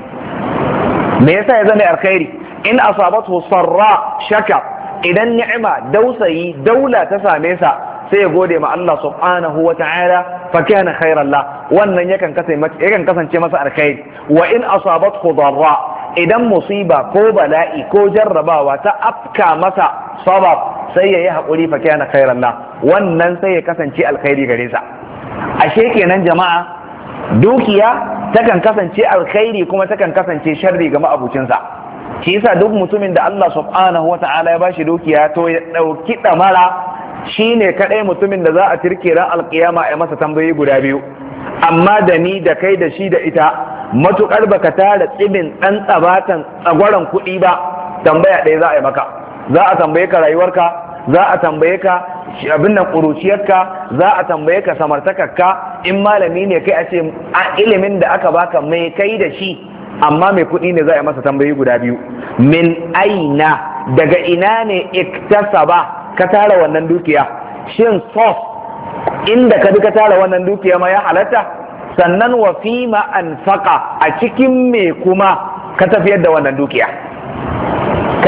Me yasa ya zama alkhairi? In asabatu sarra shaka, idan ni'ima dausayi daula ta same sa sai ya gode ma Allah subhanahu wa ta'ala fa kana khairan la, wannan yakan kasance yakan kasance masa alkhairi. Wa in asabathu darra, idan musiba ko bala'i ko jarrabawa ta afka masa sabab sai ya yi haƙuri fa kana khairan la, wannan sai ya kasance alkhairi gare sa. Ashe kenan jama'a, dukiya takan kasance alkhairi kuma takan kasance sharri ga ma'abucinsa. Shi yasa duk mutumin da Allah subhanahu wa ta'ala ya bashi dukiya to ya ɗauki ɗamara, shine kaɗai mutumin da za a tirke ran alƙiyama a masa tambayoyi guda biyu. Amma da ni da kai da shi da ita, matuƙar baka tara tsibin ɗan tsabatan tsagwaron kuɗi ba, tambaya ɗaya za a yi maka. Za a tambaye ka rayuwarka, za a tambaye ka abin nan ƙuruciyarka, za a tambaye ka samartakarka, in malami ne kai a ce a ilimin da aka baka mai kai da shi. Amma mai kuɗi ne za a yi masa tambayi guda biyu. Min aina, daga ina ne iktasaba ka tara wannan dukiya? Shin sos inda ka bi ka tara wannan dukiya ma ya halatta? Sannan wa fima anfaqa, a cikin me kuma ka tafiyar da wannan dukiya? Ka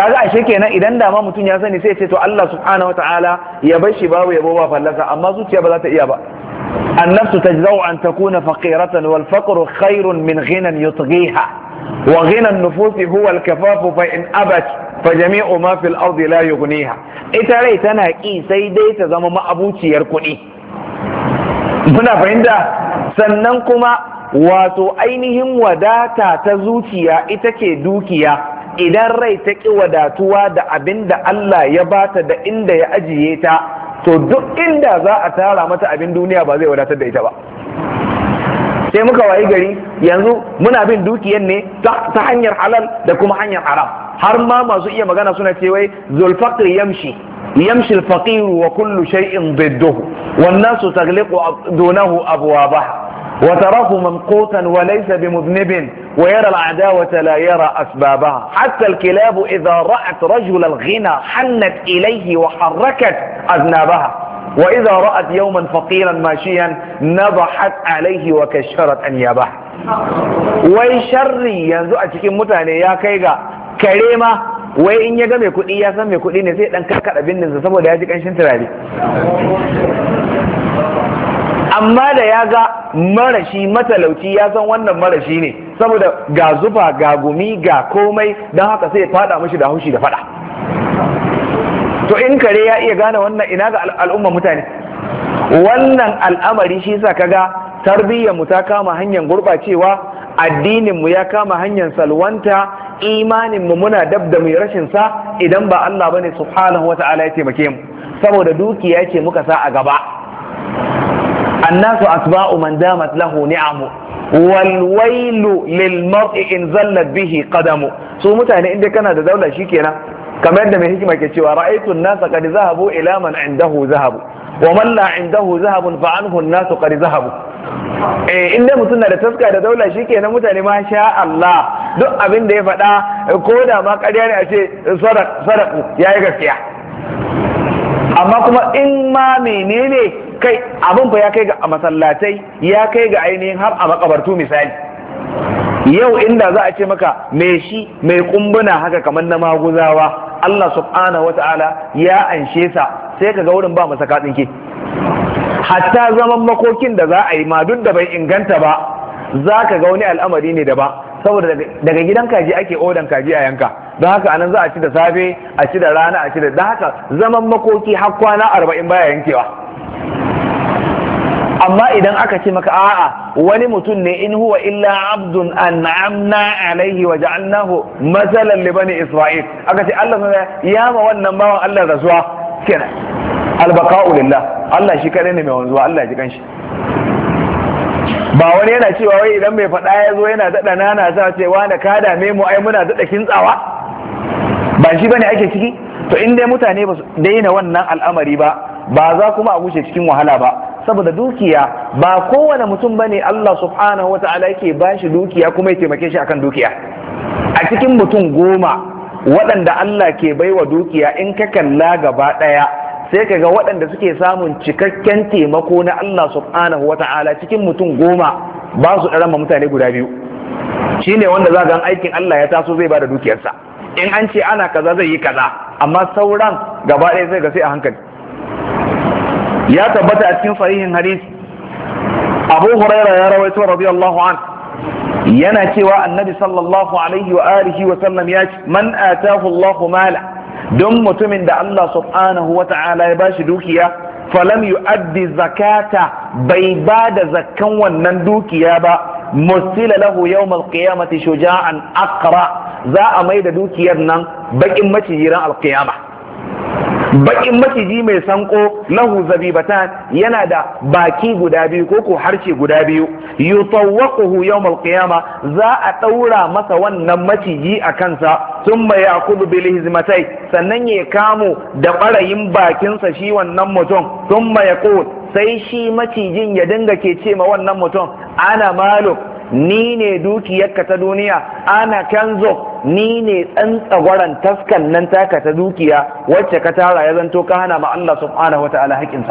kaga ashe kenan idan da ma mutum ya sani sai ya ce to Allah subhanahu wataala ya bar shi babu yabo ba fallasa, amma zuciya ba za ta iya ba. annafsu tajzau an takuna faqiratan wal faqru khairun min ghinan yutghiha wa ghina an-nufusi huwa al-kafafu fa in abat fa jami'u ma fil ardi la yughniha. ita rai tana ki sai dai ta zama ma'abuciyar kuɗi. muna fahimta. sannan kuma wato ainihin wadata ta zuciya ita ke dukiya. idan rai ta ƙi wadatuwa da abin da Allah ya bata da inda ya ajiye ta, to duk inda za a tara mata abin duniya ba zai wadatar da ita ba. sai muka wayi gari yanzu muna bin dukiyan ne ta hanyar halal da kuma hanyar haram. har ma masu iya magana suna ce wai zulfaqir yamshi yamshi al-faqir wa kullu shay'in didduhu wan nasu taghliqu dunahu abwabaha وتراه ممقوتا وليس بمذنب ويرى العداوة لا يرى أسبابها حتى الكلاب إذا رأت رجل الغنى حنت إليه وحركت أذنابها وإذا رأت يوما فقيرا ماشيا نضحت عليه وكشرت أنيابها. ويشري ينزو أتكين متاني يا كيغا كريمة wai in ya ga mai kuɗi ya san mai kuɗi ne sai dan karkada bindinsa saboda ya ji kanshin turare. amma da ya ga marashi matalauci ya san wannan marashi ne saboda ga zufa ga gumi ga komai, don haka sai ya fada mashi da haushi da fada. to in kare ya iya gane wannan, ina ga al'umma mutane. wannan al'amari shi sa kaga tarbiyyar mu ta kama hanyar gurɓacewa, addinin mu ya kama hanyar salwanta, imanin mu muna dab da mai rashin sa idan ba Allah bane subhanahu wata'ala ya taimake mu, saboda dukiya ce muka sa a gaba. الناس أتباع من دامت له نعمه والويل للمرء إن زلت به قدمه. سو mutane inda kana da daula shikenan, kamar yadda mai hikima ke cewa ra'aytu an-nas qad zahabu ila man indahu zahabu wa man la indahu zahabun fa anhu an-nas qad zahabu. eh inda mutum na da taska da daula shikenan mutane ma sha Allah duk abin da ya faɗa ko da ma ƙarya ne a ce sadaq sadaku yayi gaskiya. amma kuma in ma menene kai abin fa ya kai ga a masallatai, ya kai ga ainihin har a makabartu misali. yau inda za a ce maka mai shi mai kumbuna haka kamar na maguzawa Allah subhanahu wata'ala ya anshe sa, sai ka ga wurin ba masa katsinke. hatta zaman makokin da za a yi ma duk da bai inganta ba, za ka ga wani al'amari ne da ba, saboda daga gidan kaji ake odan kaji a yanka, don haka anan za a ci da safe a ci da rana a ci da haka zaman makoki har kwana arba'in baya yankewa. amma idan aka ce maka a'a wani mutum ne in huwa illa abdun an'amna alaihi wa ja'alnahu masalan li bani isra'il, aka ce Allah ya ma wannan bawan Allah rasuwa kenan. albaqa'u lillah, Allah shi kadai ne mai wanzuwa, Allah ya ji kanshi. ba wani yana cewa wai idan mai faɗa ya zo yana daɗa nana sa cewa da ka dame mu ai muna daɗa kintsawa, ba shi bane ake ciki. to in dai mutane ba su daina wannan al'amari ba, ba za kuma a wuce cikin wahala ba, saboda dukiya ba kowane mutum bane Allah subhanahu wata'ala yake bashi dukiya kuma ya taimake shi akan dukiya. a cikin mutum goma waɗanda Allah ke baiwa dukiya in ka kalla gaba ɗaya sai ka ga waɗanda suke samun cikakken taimako na Allah subhanahu wata'ala cikin mutum goma ba su ɗarama mutane guda biyu. shine wanda za ga aikin Allah ya taso zai ba da dukiyarsa, in an ce ana kaza zai yi kaza, amma sauran gaba ɗaya zai ga sai a hankali. ya tabbata a cikin sahihin hadisi Abu Huraira ya rawaito radiyallahu an yana cewa annabi sallallahu alaihi wa alihi wa sallam ya ce man atahu Allahu mala, don mutumin da Allah subhanahu wa ta'ala ya bashi dukiya falam yu'addi zakata, bai ba da zakkan wannan dukiya ba, musila lahu yawmal qiyamati shuja'an aqra, za a mai da dukiyar nan bakin macijiran alqiyama. bakin maciji mai sanko lahu zabibatan, yana da baki guda biyu ko ko harshe guda biyu, yutawwaquhu yawmal qiyama, za a daura masa wannan maciji a kansa, thumma ya'khudhu bil hizmatai, sannan ya kamo da barayin bakinsa shi wannan mutum, thumma yaqul, sai shi macijin ya dinga ke ce ma wannan mutum ana maluk, ni ne dukiyarka ta duniya, ana kanzo, ni ne tsantsagwaran taskan nan taka ta dukiya wacce ka tara ya zanto ka hana ma Allah subhanahu wa ta'ala haƙinsa.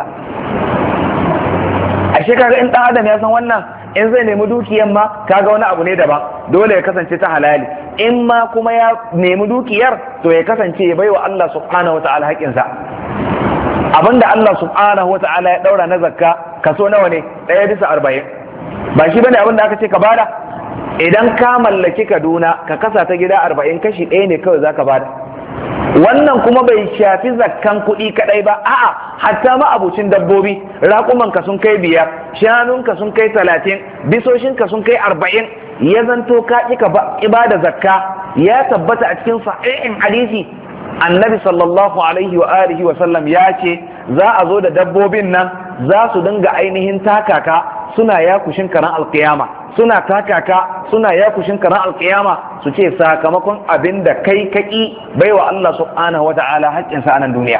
ashe kaga in ɗan adam ya san wannan, in zai nemi dukiyan ma kaga wani abu ne daban, dole ya kasance ta halali. in ma kuma ya nemi dukiyar to ya kasance ya baiwa Allah subhanahu wata'ala haƙƙinsa. Abinda Allah subhanahu wata'ala ya daura na zakka kaso nawa ne? ɗaya bisa arba'in. Ba shi bane abinda aka ce ka bada? Idan ka mallaki Kaduna ka kasa ta gida arba'in, kashi ɗaya ne kawai zaka bada. Wannan kuma bai shafi zakkan kuɗi kaɗai ba, a'a hatta ma abucin dabbobi, raƙumanka sun kai biyar, shanunka sun kai talatin, bisoshinka sun kai arba'in, ya zanto ka ƙi ka ibada zakka. Ya tabbata a cikin sahihin hadisi annabi sallallahu alaihi wa alihi wa sallam ya ce za a zo da dabbobin nan za su dinga ainihin takaka suna yakushin karan alkiyama, suna takaka suna yakushin karan alkiyama su ce sakamakon abin da kai kaki baiwa Allah subhanahu wa ta'ala haƙƙinsa a nan duniya.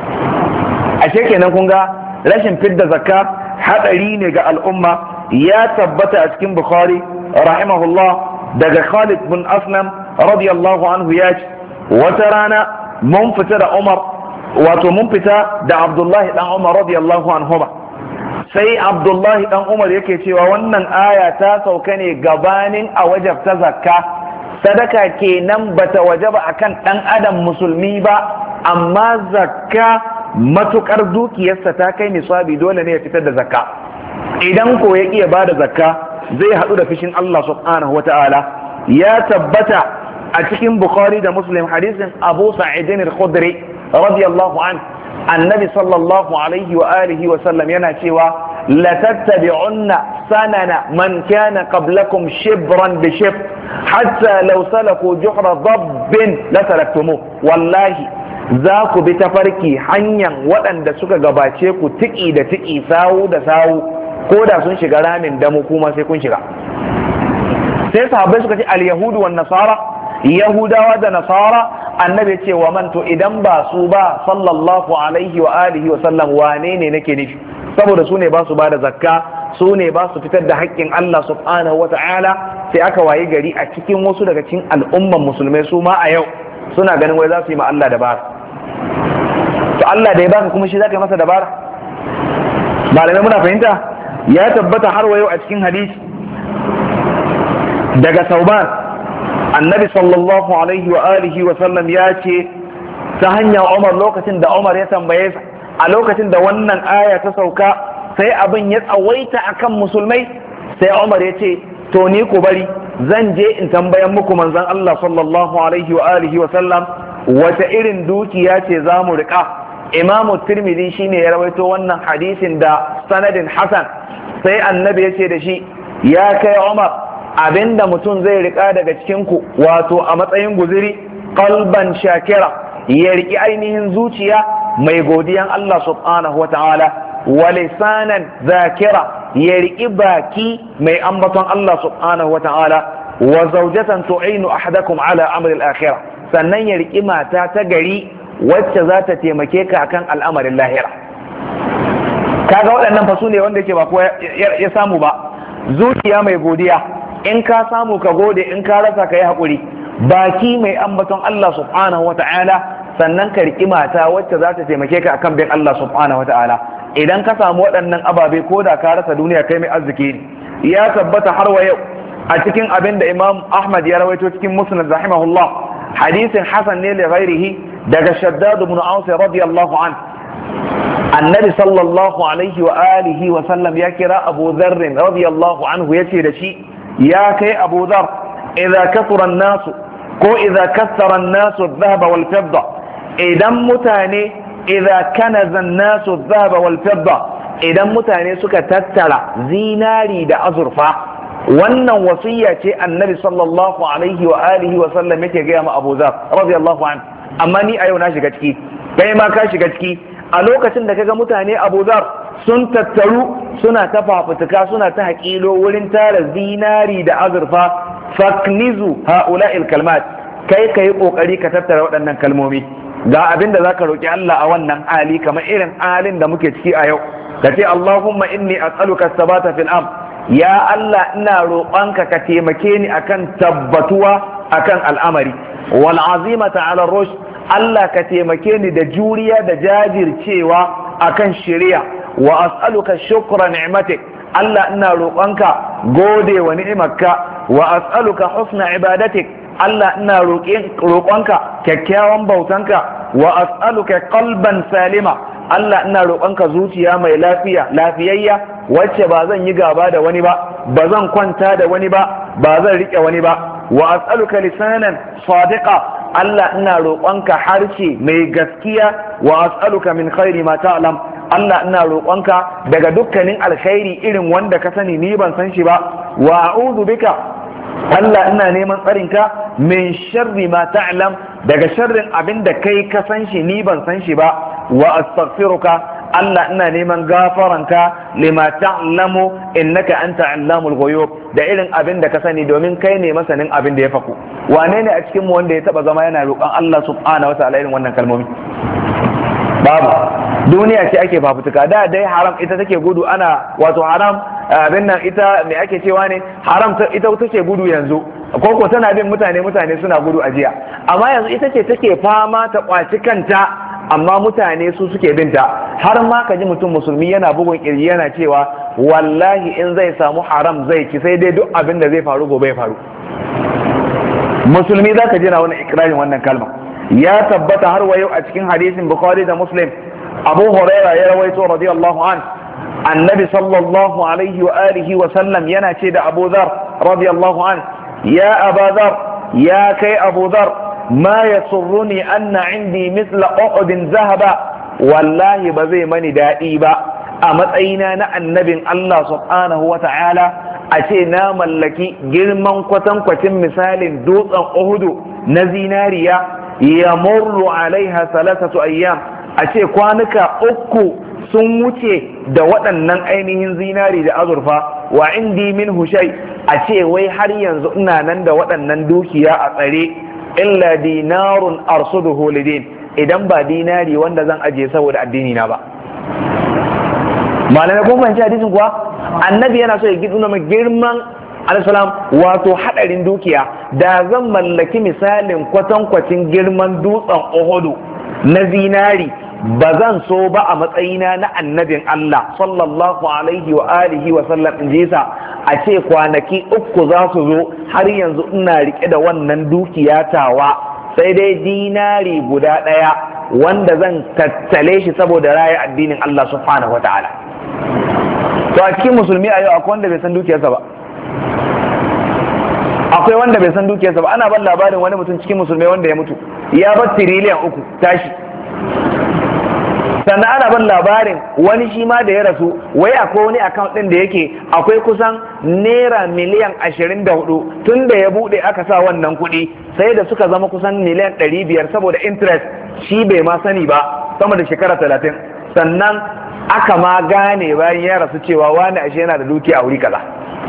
Ashe kenan kun ga rashin fidda zakka hadari ne ga al'umma. Ya tabbata a cikin Bukhari rahimahullah daga Khalid bin Aslam radiyallahu anhu ya ce wata rana mun fita da Umar, wato mun fita da Abdullahi dan Umar radiyallahu anhu ba, sai Abdullahi dan Umar yake cewa wannan aya ta sauka ne gabanin a wajabta zakka. Sadaka kenan bata wajaba akan dan adam musulmi ba, amma zakka matukar dukiyarsa ta kai nisabi dole ne ya fitar da zakka. Idan ko ya iya bada zakka zai haɗu da fishin Allah subhanahu wa ta'ala. Ya tabbata a cikin Bukhari da Muslim hadisin Abu Sa'id al-Khudri radiyallahu an annabi sallallahu alaihi wa alihi wa sallam yana cewa la tattabi'unna sanana man kana qablakum shibran bi shib hatta law salaku juhra dabbin la salaktumu. Wallahi za ku bi tafarki hanyar waɗanda suka gabace ku tiki da tiki, sawu da sawu, ko da sun shiga ramin damu kuma sai kun shiga. Sai sahabbai suka ce al-yahudu wan nasara, yahudawa da nasara. Annabi ce wa man to idan ba su ba sallallahu alaihi wa alihi wa sallam wane ne nake nufi? Saboda su ne ba su ba da zakka, su ne ba su fitar da haƙƙin Allah subhanahu wa ta'ala. Sai aka wayi gari a cikin wasu daga cikin al'umman musulmai su ma a yau suna ganin wai za su yi ma Allah dabara. To Allah da ya baka kuma shi za ka yi masa dabara? Malamai muna fahimta? Ya tabbata har wa yau a cikin hadisi daga Sauban annabi sallallahu alaihi wa alihi wa sallam ya ce ta hanyar Umar lokacin da Umar ya tambaye sa a lokacin da wannan aya ta sauka sai abin ya tsawaita akan musulmai, sai Umar ya ce to ni ku bari zan je in tambayan muku manzon Allah sallallahu alaihi wa alihi wa sallam wata irin dukiya ce za mu riƙa. Imamu Tirmidhi shine ya rawaito wannan hadisin da sanadin Hasan. Sai annabi ya ce da shi ya kai Umar, abinda mutum zai rika daga cikinku wato a matsayin guziri qalban shakira, ya riki ainihin zuciya mai godiyan Allah subhanahu wata'ala, wa lisanan zakira, ya riki baki mai ambaton Allah subhanahu wata'ala, wa zawjatan tu'inu ahadakum ala amri al-akhirah, sannan ya riki mata ta gari wacce za ta taimake ka akan al'amarin lahira. Kaga waɗannan fa su ne wanda yake ba kowa ya samu ba. Zuciya mai godiya, in ka samu ka gode, in ka rasa ka yi haƙuri. Baki mai ambaton Allah subhanahu wa ta'ala, sannan ka riƙi mata wacce za ta taimake ka akan bin Allah subhanahu wa ta'ala. Idan ka samu waɗannan ababe ko da ka rasa duniya kai mai arziki ne. Ya tabbata har wa yau a cikin abin da Imam Ahmad ya rawaito cikin Musnad rahimahullah, hadisin Hasan ne li ghairihi daga Shaddad ibn Aus radiyallahu an. Annabi sallallahu alaihi wa alihi wa sallam ya kira Abu Dharr radiyallahu anhu yace da shi ya kai Abu Dharr, idza kathura an-nas ko idza kathara an-nas adh-dhahaba wal-fidda, idan mutane idza kanaza an-nas adh-dhahaba wal-fidda, idan mutane suka tattara zinari da azurfa. Wannan wasiyya ce Annabi sallallahu alaihi wa alihi wa sallam yake ga ma Abu Dharr radiyallahu anhu. Amma ni a yau na shiga ciki, kai ma ka shiga ciki. A lokacin da kaga mutane Abu Dhar sun tattaru suna ta fafutuka suna ta haƙilo wurin tara zinari da azurfa, faknizu ha'ula'il kalmat, kai ka yi ƙoƙari ka tattara waɗannan kalmomi. Ga abin da za ka roƙi Allah a wannan hali kamar irin halin da muke ciki a yau, ka ce Allahumma inni as'aluka sabata fil am, ya Allah ina roƙonka ka taimake ni akan tabbatuwa akan al'amari, wal azimata ala rushd, Allah ka taimake ni da juriya da jajircewa akan shari'a, wa as'aluka shukra ni'matik, Allah ina roƙonka gode wa ni'imarka, wa as'aluka husna ibadatik, Allah ina roƙonka kyakkyawan bautanka wa as'aluka qalban salima Allah ina roƙonka zuciya mai lafiya lafiyayya wacce ba zan yi gaba da wani ba ba zan kwanta da wani ba ba zan rike wani ba wa as'aluka lisanan sadiqa Allah ina roƙonka harshe mai gaskiya wa as'aluka min khairi ma ta'lam Allah ina roƙonka daga dukkanin alkhairi irin wanda ka sani ni ban san shi ba wa a'udhu bika Allah ina neman tsarinka min sharri ma ta'lam daga sharrin abinda kai ka san shi ni ban san shi ba wa astaghfiruka Allah ina neman gafaranka lima ta'lamu innaka anta allamul ghuyub da irin abin da ka sani domin kai ne masanin abin da ya faku wane ne a cikin mu wanda ya taba zama yana roƙon Allah subhanahu wataala irin wannan kalmomi babu duniya ce ake fafutuka da dai haram ita take gudu ana wato haram abin nan ita me ake cewa ne haram ita take gudu yanzu koko tana bin mutane mutane suna gudu a jiya amma yanzu ita ce take fama ta kwaci kanta amma mutane su suke binta har ma ka ji mutum musulmi yana bugun kirji yana cewa wallahi in zai samu haram zai ci sai dai duk abin da zai faru gobe ya faru musulmi za ka ji na wannan ikrarin wannan kalma ya tabbata har wa yau a cikin hadisin bukhari da muslim abu huraira ya rawaito radiyallahu an annabi sallallahu alaihi wa alihi wa sallam yana ce da abu dhar radiyallahu an ya abu dhar ya kai abu dhar ما يسرني أن عندي مثل أحد ذهبا والله بزي مني دائبا أمت أين النبي الله سبحانه وتعالى أتينا ملكي جرما قتم قتم مثال دوت أحد نزيناريا يمر عليها ثلاثة أيام أتي كوانك أكو سنوتي دوات النن أينهن زيناري دا أظرفا وعندي منه شيء أتي ويحري ينزقنا نن دوات النن دوكيا أطري illa dinarun arsuduhu lidin idan ba dinari wanda zan aje saboda addini na ba malamai kun fahimci hadisin kuwa annabi yana so ya giduna mai girman alisalam wato hadarin dukiya da zan mallaki misalin kwatankwacin girman dutsen Uhudu na zinari ba zan so ba a matsayina na annabin Allah sallallahu alaihi wa alihi wa sallam in ji sa a ce kwanaki uku za su zo har yanzu ina rike da wannan dukiya tawa sai dai dinari guda ɗaya wanda zan tattale shi saboda raya addinin Allah subhanahu wa ta'ala to a cikin musulmi a yau akwai wanda bai san dukiyarsa ba akwai wanda bai san dukiyarsa ba ana ban labarin wani mutum cikin musulmai wanda ya mutu ya bar tiriliyan uku tashi sannan ana ban labarin wani shi ma da ya rasu wai akwai wani account din da yake akwai kusan naira miliyan ashirin da hudu tun da ya bude aka sa wannan kuɗi sai da suka zama kusan miliyan ɗari biyar saboda interest shi bai ma sani ba sama da shekara talatin sannan aka ma gane bayan ya rasu cewa wani ashe yana da dukiya a wuri kaza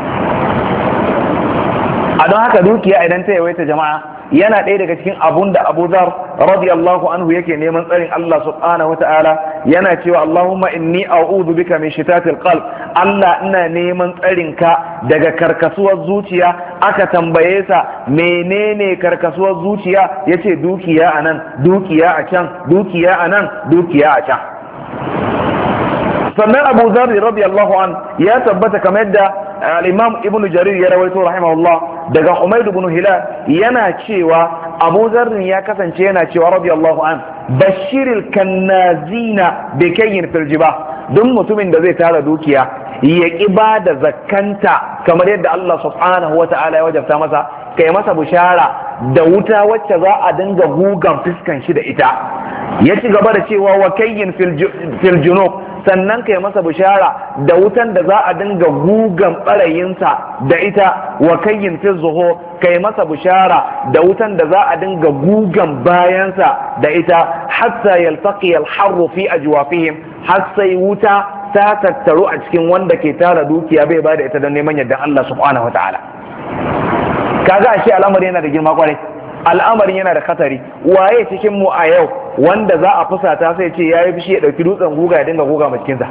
a don haka dukiya idan ta yawaita jama'a yana ɗaya daga cikin abun da Abu Dhar radiyallahu anhu yake neman tsarin Allah subhanahu wata'ala yana cewa Allahumma inni a'udhu bika min shitatil qalb Allah ina neman tsarin ka daga karkasuwar zuciya aka tambaye sa menene karkasuwar zuciya yace dukiya anan dukiya a can dukiya anan dukiya a can sannan Abu Dhar radiyallahu an ya tabbata kamar yadda al-Imam Ibn Jarir ya rawaito rahimahullah daga Humayd ibn Hilal yana cewa Abu Dharr ya kasance yana cewa radiyallahu an bashiril kannazina bi kayyin fil jibah duk mutumin da zai tara dukiya ya kiba da zakanta kamar yadda Allah subhanahu wa ta'ala ya wajabta masa kai masa bushara da wuta wacce za a dinga gugan fiskan shi da ita ya ci gaba da cewa wa kayyin fil junub sannan kai masa bishara da wutan da za a dinga gugan barayinsa da ita wa kayyin fi zuho kai masa bishara da wutan da za a dinga gugan bayansa da ita hatta yaltaqi al-harru fi ajwafihim har sai wuta ta tattaru a cikin wanda ke tara dukiya bai bada ita don neman yadda Allah subhanahu wataala kaga ashe al'amari yana da girma kwarai al'amarin yana da katari waye cikin mu a yau wanda za a fusata sai ce ya yi fushi ya ɗauki dutsen guga ya dinga guga cikinsa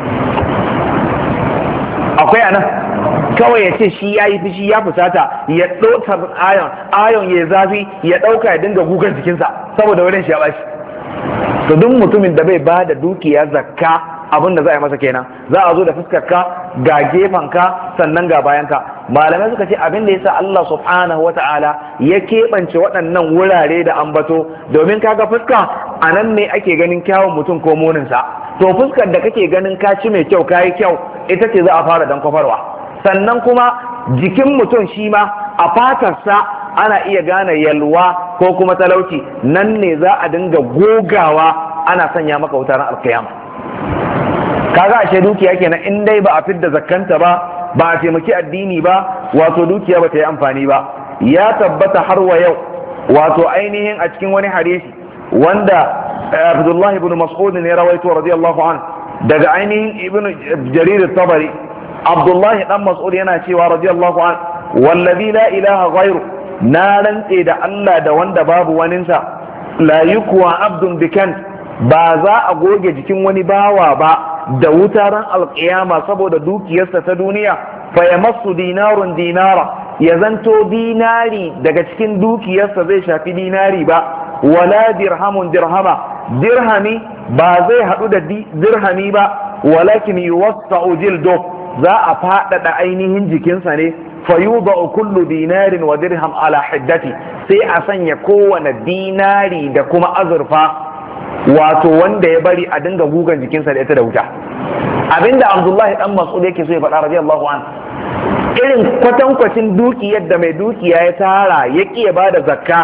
akwai anan kawai ya ce shi ya yi fushi ya fusata ya ɗauka ayon ayon ya zafi ya ɗauka ya dinga gugan jikinsa saboda wurin shi ya bashi to duk mutumin da bai ba da dukiya zakka abin da za a yi masa kenan. Za a zo da fuskarka ga gefanka sannan ga bayanka. Malamai suka ce abin da yasa Allah subhanahu wata'ala ya keɓance waɗannan wurare da ambato, domin kaga fuska a nan ne ake ganin kyawun mutum ko muninsa. To fuskar da kake ganin ka ci mai kyau ka yi kyau, ita ce za a fara dan kwafarwa. Sannan kuma jikin mutum shi ma a fatarsa ana iya gane yalwa ko kuma talauci, nan ne za a dinga gogawa ana sanya maka wutar alkiyama. Kaga ashe dukiya kenan in dai ba a fidda zakkanta ba, ba a taimaki addini ba, wato dukiya ba ta yi amfani ba. Ya tabbata har wa yau, wato ainihin a cikin wani hadisi wanda Abdullah ibn Mas'ud ne rawaito radiyallahu an daga ainihin ibn Jarir at-Tabari. Abdullah dan Mas'ud yana cewa radiyallahu an, wallazi la ilaha ghairu, na rantse da Allah da wanda babu waninsa, la yukwa abdun bikan, ba za a goge jikin wani bawa ba da wutaran alƙiyama saboda dukiyarsa ta duniya, fa yamassu dinarun dinara, ya zanto dinari daga cikin dukiyarsa zai shafi dinari ba, wala dirhamun dirhama, dirhami ba zai haɗu da dirhami ba, walakin yuwassa'u jildo, za a faɗaɗa ainihin jikinsa ne, fayudau kullu dinarin wa dirham ala hiddati, sai a sanya kowane dinari da kuma azurfa, wato wanda ya bari a dinga gugan jikinsa da ita da wuta. Abinda Abdullahi dan Mas'ud yake so ya faɗa radiyallahu an, irin kwatankwacin dukiyar da mai dukiya ya tara ya ƙi ya bada zakka,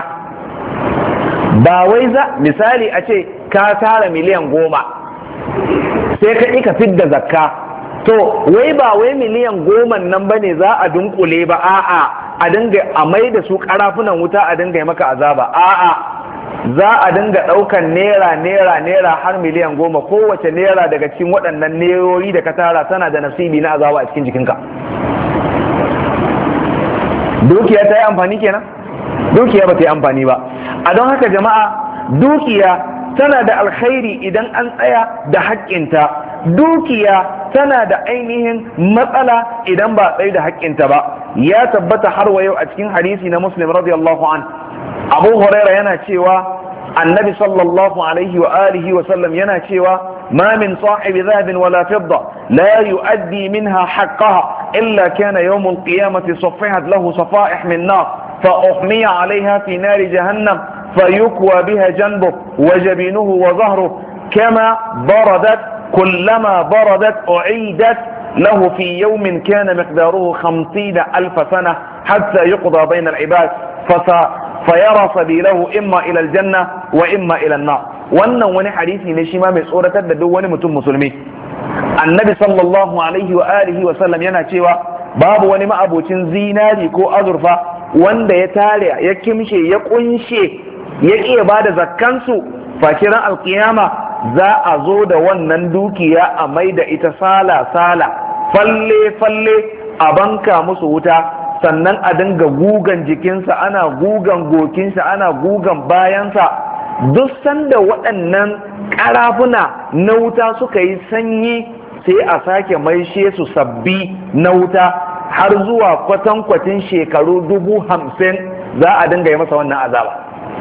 ba wai za misali a ce ka tara miliyan goma sai ka ƙi ka fidda zakka, to wai ba wai miliyan goma nan bane za a dunkule ba, a'a a dinga a mai da su karafunan wuta a dinga maka azaba, a'a za a dinga daukan naira naira naira har miliyan goma, kowace naira daga cikin waɗannan nerori da ka tara tana da nasibi na azaba a cikin jikinka. Dukiya ta yi amfani kenan? Dukiya ba ta yi amfani ba. A don haka jama'a, dukiya tana da alkhairi idan an tsaya da haƙƙinta, dukiya tana da ainihin matsala idan ba tsaye da haƙƙinta ba. Ya tabbata har wa yau a cikin hadisi na Muslim radiyallahu an, Abu Huraira yana cewa annabi sallallahu alaihi wa alihi wa sallam yana cewa ma min sahibi dhahabin wala fidda la yu'addi minha haqqaha illa kana yawm al-qiyamati saffihat lahu safaih min nar fa uhmiya 'alayha fi nar jahannam fayukwa biha janbuhu wa jabinuhu wa dhahruhu kama baradat كلما بردت أعيدت له في يوم كان مقداره خمسين ألف سنة حتى يقضى بين العباد فيرى سبيله إما إلى الجنة وإما إلى النار. wannan wani hadisi ne shi ma mai tsoratar da duk wani mutum musulmi. Annabi sallallahu alaihi wa alihi wa sallam yana cewa babu wani ma'abocin zinari ko azurfa wanda ya tare ya kimshe ya kunshe ya iya bada zakkansu fakiran alkiyama za a zo da wannan dukiya a mai da ita sala-sala, falle-falle a banka musu wuta, sannan a dinga gugan jikinsa, ana gugan gokinsa, ana gugan bayansa. Duk sanda waɗannan ƙarafuna na wuta suka yi sanyi sai a sake maishe su sabbi na wuta har zuwa kwatankwacin shekaru dubu hamsin za a dinga yi masa wannan azaba.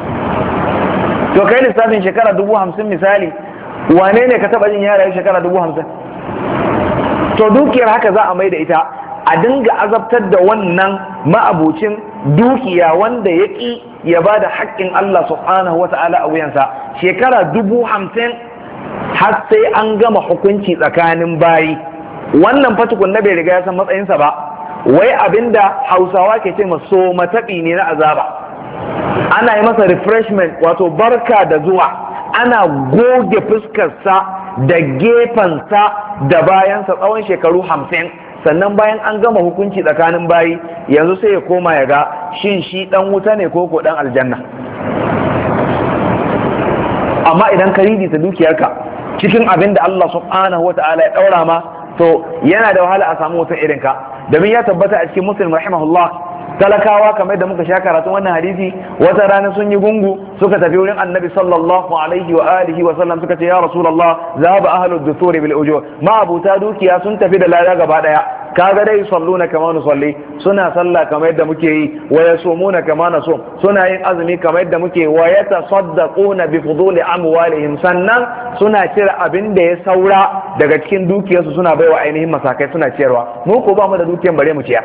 To kai lissafin shekara dubu hamsin misali, wane ne ka taba jin ya rayu shekara dubu hamsin? To dukiyar haka za a mai da ita a dinga azabtar da wannan ma'abucin dukiya wanda ya ƙi ya ba da haƙƙin Allah subhanahu wa ta'ala a wuyansa shekara dubu hamsin har sai an gama hukunci tsakanin bayi. Wannan fatukun na bai riga ya san matsayinsa ba, wai abinda Hausawa ke ce maso mataɓi ne na azaba. Ana yi masa refreshment, wato barka da zuwa, ana goge fuskarsa da gefensa da bayansa tsawon shekaru hamsin, sannan bayan an gama hukunci tsakanin bayi yanzu sai ya koma ya ga shin shi dan wuta ne ko ko dan aljanna. Amma idan ka ridita dukiyarka cikin abin da Allah subhanahu wa ta'ala ya daura ma, to yana da wahala a samu mutum irin ka, domin ya tabbata a cikin Muslim rahimahullah, talakawa kamar da muka sha karatun wannan hadisi, wata rana sun yi gungu suka tafi wurin annabi sallallahu alaihi wa alihi wa sallam suka ce ya rasulullah zahaba ahlu dusuri bil ujur, ma abuta dukiya sun tafi da lada gaba daya, kaga dai salluna kama nusalli, suna sallah kamar yadda muke yi, wa yasumuna kama nasum, suna yin azumi kamar yadda muke, wa yatasaddaquna bi fuduli amwalihim, sannan suna cire abin da ya saura daga cikin dukiyarsu suna baiwa ainihin masakai suna ciyarwa. mu ko ba mu da dukiyar bare mu ciyar.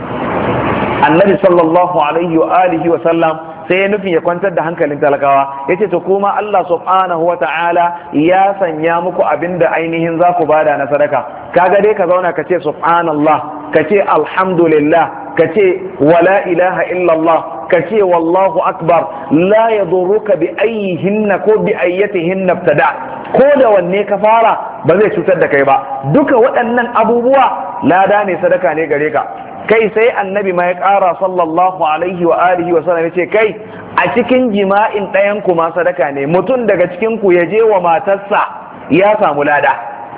Annabi sallallahu alaihi wa alihi wa sallam sai ya nufin ya kwantar da hankalin talakawa, ya ce to kuma Allah subhanahu wa ta'ala ya sanya muku abin da ainihin za ku bada na sadaka. Kaga dai ka zauna ka ce subhanallah, ka ce alhamdulillah, ka ce wala ilaha illallah, ka ce wallahu akbar, la yadurruka bi ayyihinna ko bi ayyatihinna ibtada, ko da wanne ka fara ba zai cutar da kai ba. Duka waɗannan abubuwa lada ne, sadaka ne gare ka. Kai sai annabi ma ya ƙara sallallahu alaihi wa alihi wa sallam ya ce kai a cikin jima'in ɗayan ku ma sadaka ne, mutum daga cikin ku ya je wa matarsa ya samu lada.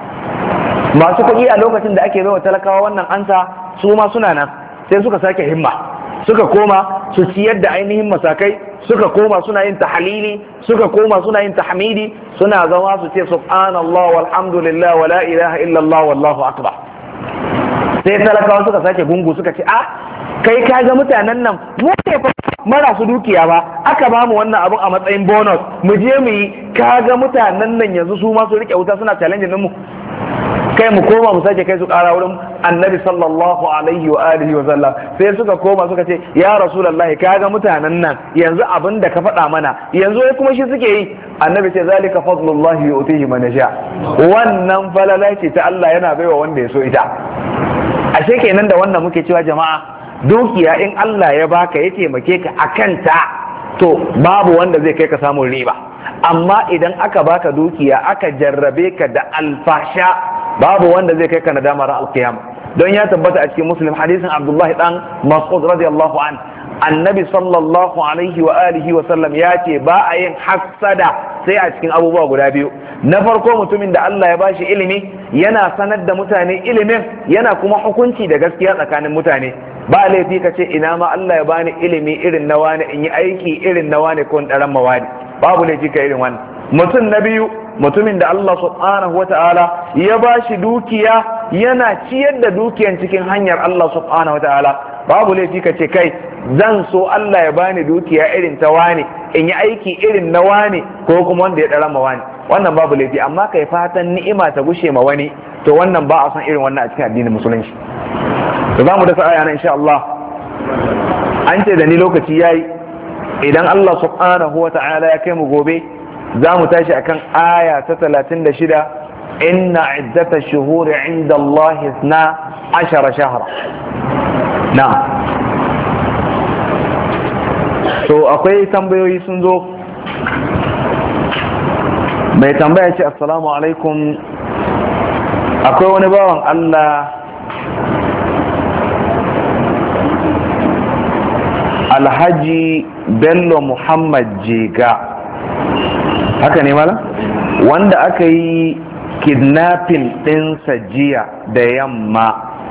Masu kuɗi a lokacin da ake bai wa talakawa wannan ansa su ma suna nan, sai suka sake himma, suka koma su ciyar da ainihin masakai, suka koma suna yin tahlili, suka koma suna yin tahmidi, suna zama su ce subhanallah walhamdulillah wala ilaha illallah wallahu akbar. Sai talakawa suka sake gungu suka ce a kai ka ga mutanen nan mu ne fa marasu dukiya ba, aka ba mu wannan abun a matsayin bonus mu je mu yi, ka ga mutanen nan yanzu su ma su rike wuta suna challenge din mu, kai mu koma mu sake kai su ƙara wurin annabi sallallahu alaihi wa alihi wa sallam. Sai suka koma suka ce ya rasulullahi ka ga mutanen nan yanzu abin da ka faɗa mana yanzu wai kuma shi suke yi. Annabi ce zalika fadlullahi yu'tihi man yasha, wannan falala ce ta Allah yana baiwa wanda ya so ita. Ashe kenan da wannan muke cewa jama'a, dukiya in Allah ya baka ya taimake ka akan ta, to babu wanda zai kai ka samun riba. Amma idan aka baka dukiya aka jarrabe ka da alfasha, babu wanda zai kai ka nadama ran alkiyama. Don ya tabbata a cikin Muslim hadisin Abdullahi dan Mas'ud radiyallahu an, annabi sallallahu alaihi wa alihi wa sallam ya ce ba a yin hassada sai a cikin abubuwa guda biyu. Na farko mutumin da Allah ya bashi ilimi yana sanar da mutane ilimin, yana kuma hukunci da gaskiya tsakanin mutane. Ba laifi ka ce ina ma Allah ya bani ilimi irin na wani, in yi aiki irin na wani ko in ɗaran mawani, babu laifi ka irin wannan. Mutum na biyu mutumin da Allah subhanahu wa ta'ala ya bashi dukiya yana ciyar da dukiyan cikin hanyar Allah subhanahu wa ta'ala, babu laifi ka ce kai zan so Allah ya bani dukiya irin ta wani, in yi aiki irin na wani ko kuma wanda ya ɗara ma wani, wannan babu laifi. Amma kai fatan ni'ima ta gushe ma wani, to wannan ba a san irin wannan a cikin addinin musulunci. To za mu dasa aya na insha Allah. An ce da ni lokaci yayi, idan Allah subhanahu wa ta'ala ya kai mu gobe za mu tashi akan aya ta talatin da shida, inna iddata shuhuri inda Allah isna ashara shahra. Na'am. To akwai tambayoyi sun zo. Mai tambaya ce assalamu alaikum, akwai wani bawan Allah Alhaji Bello Muhammad Jega, haka ne mala, wanda aka yi kidnapping ɗinsa jiya da yamma,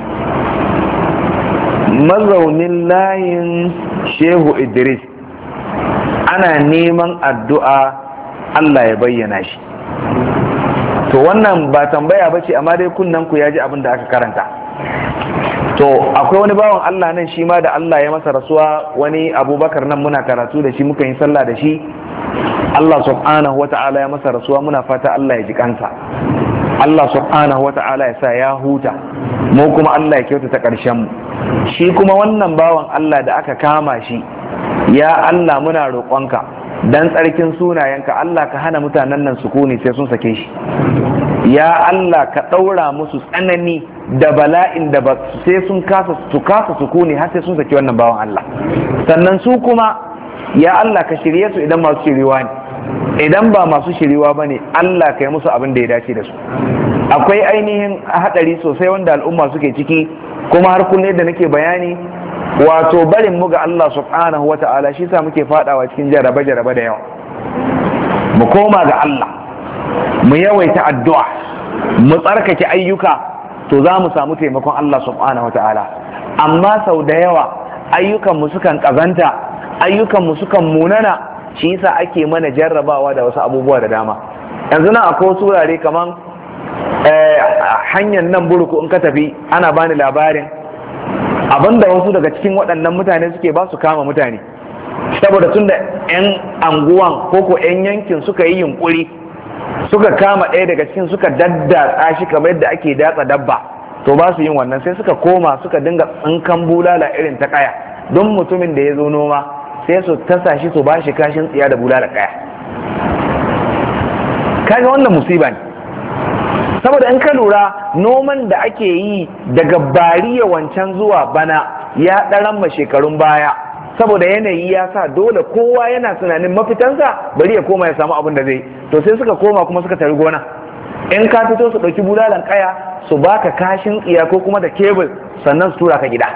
mazaunin layin Shehu Idris, ana neman addu'a Allah ya bayyana shi. To wannan ba tambaya ba ce, amma dai kunnen ku ya ji abin da aka karanta. To akwai wani bawan Allah nan shi ma da Allah ya masa rasuwa, wani Abubakar nan muna karatu da shi, muka yi sallah da shi, Allah subhanahu wa ta'ala ya masa rasuwa, muna fata Allah ya ji kansa, Allah subhanahu wa ta'ala ya sa ya huta, mu kuma Allah ya kyautata ƙarshen mu. Shi kuma wannan bawan Allah da aka kama shi, ya Allah muna roƙonka dan tsarkin sunayenka, Allah ka hana mutanen nan sukuni sai sun sake shi. Ya Allah ka ɗaura musu tsanani da bala'in da ba sai sun kasa su kasa sukuni har sai sun saki wannan bawan Allah. Sannan su kuma ya Allah ka shirye su idan masu shiriwa ne, idan ba masu shiriwa ba ne Allah ka yi musu abin da ya dace da su. Akwai ainihin haɗari sosai wanda al'umma suke ciki, kuma har kullum da nake bayani, wato barin mu ga Allah subhanahu wa ta'ala shi sa muke fadawa cikin jarabe jarabe da yawa. Mu koma ga Allah, mu yawaita addu'a, mu tsarkake ayyuka, to za mu samu taimakon Allah subhanahu wa ta'ala. Amma sau da yawa ayyukan mu sukan kazanta, ayyukan mu sukan munana, shi yasa ake mana jarrabawa da wasu abubuwa da dama. Yanzu nan akwai wasu wurare kaman hanyar nan buruku in ka tafi ana bani labarin abinda wasu daga cikin waɗannan mutane suke ba su kama mutane, saboda tun da 'yan anguwan ko ko 'yan yankin suka yi yunkuri suka kama ɗaya daga cikin suka daddatsa shi kamar yadda ake datsa dabba, to ba su yin wannan, sai suka koma suka dinga tsinkan bulala irin ta kaya, don mutumin da ya zo noma sai su tasa shi su ba shi kashin tsiya da bulala kaya. kaga wannan musiba ne, saboda in ka lura noman da ake yi daga bariya wancan zuwa bana ya ɗaran ma shekarun baya, saboda yanayi ya sa dole kowa yana tunanin mafitansa bari ya koma ya samu abin da zai, to sai suka koma kuma suka tari gona. In ka fito su ɗauki bulalan kaya su baka kashin tsiya ko kuma da kebul sannan su tura ka gida.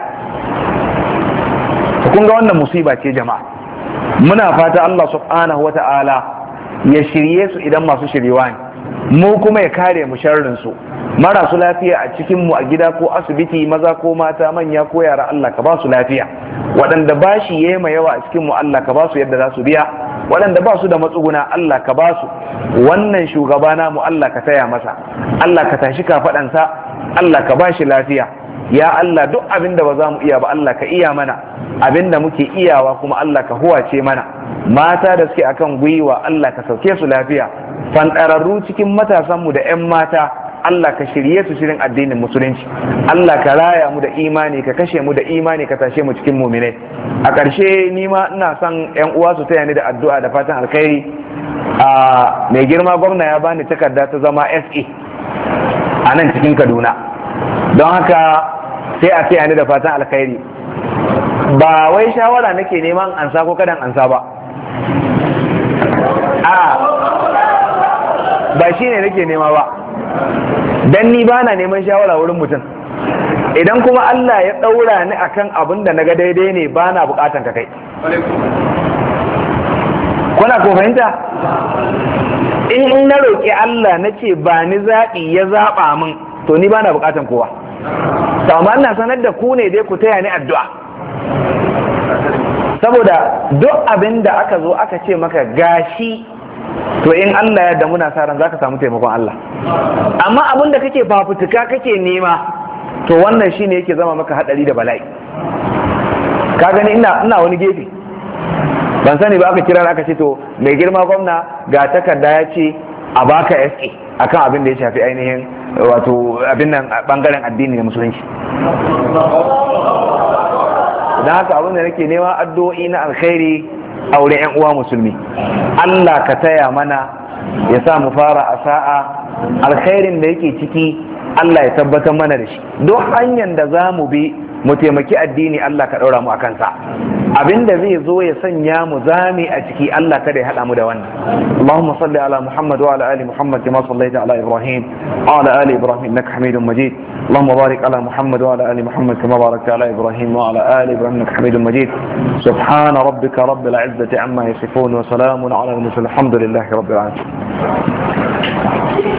Kun ga wannan musiba ce jama'a. Muna fata Allah subhanahu wa ta'ala ya shirye su idan masu shiriwa ne, mu kuma ya kare mu sharrin su. Marasu lafiya a cikin mu a gida ko asibiti, maza ko mata, manya ko yara, Allah ka ba su lafiya. Waɗanda ba shi yema yawa a cikin mu Allah ka ba su yadda za su biya, waɗanda ba su da matsuguna Allah ka ba su. Wannan shugaba namu Allah ka taya masa, Allah ka tashi kafaɗansa, Allah ka ba shi lafiya. Ya Allah, duk abin da ba za mu iya ba Allah ka iya mana, abin da muke iyawa kuma Allah ka huwace mana. Mata da suke akan gwiwa Allah ka sauke su lafiya, fanɗararru cikin matasanmu da 'yan mata Allah ka shirye su shirin addinin musulunci. Allah ka raya mu da imani, ka kashe mu da imani, ka tashe mu cikin muminai. A ƙarshe ni ma ina son 'yan uwa su taya ni da addu'a da fatan alkhairi. A mai girma gwamna ya bani takarda ta zama S A a nan cikin Kaduna, don haka sai a taya ni da fatan alkhairi. Ba wai shawara nake neman ansa ko kadan ansa ba, a ba shi ne nake nema ba, dan ni ba na neman shawara wurin mutum. Idan kuma Allah ya ɗaura ni akan abin da naga daidai ne, ba na bukatan ka kai. Kuna ko fahimta? In na roƙi Allah na ce ba ni zaɓi ya zaɓa min, to ni ba na bukatan kowa. Amma ina sanar da ku ne dai ku taya ni addu'a, saboda duk abin da aka zo aka ce maka gashi, to in Allah ya da muna sa ran zaka samu taimakon Allah. Amma abin da kake fafutuka kake nema, to wannan shine yake zama maka hadari da bala'i. Ka gani ina ina wani gefe, ban sani ba, aka kira aka ce to mai girma gwamna ga takarda ya ce a baka S A akan abin da ya shafi ainihin wato abin nan bangaren addini da musulunci. Dan haka abin da nake nema addu'o'i na alkhairi a wurin 'yan uwa musulmi. Allah ka taya mana, ya sa mu fara a sa'a, alkhairin da yake ciki Allah ya tabbatar mana da shi. Duk hanyar da za mu bi mu taimaki addini Allah ka ɗaura mu a kansa. Abinda zai zo ya sanya mu zame a ciki Allah kada ya haɗa mu da wannan. Allahumma salli ala Muhammad wa ala ali Muhammad kama sallaita ala Ibrahim wa ala ali Ibrahim innaka Hamidum Majid. Allahumma barik ala Muhammad wa ala ali Muhammad kama barakta ala Ibrahim wa ala ali Ibrahim innaka Hamidum Majid. Subhana rabbika rabbil izzati amma yasifun wa salamun ala al-mursalin. Alhamdulillahi rabbil alamin.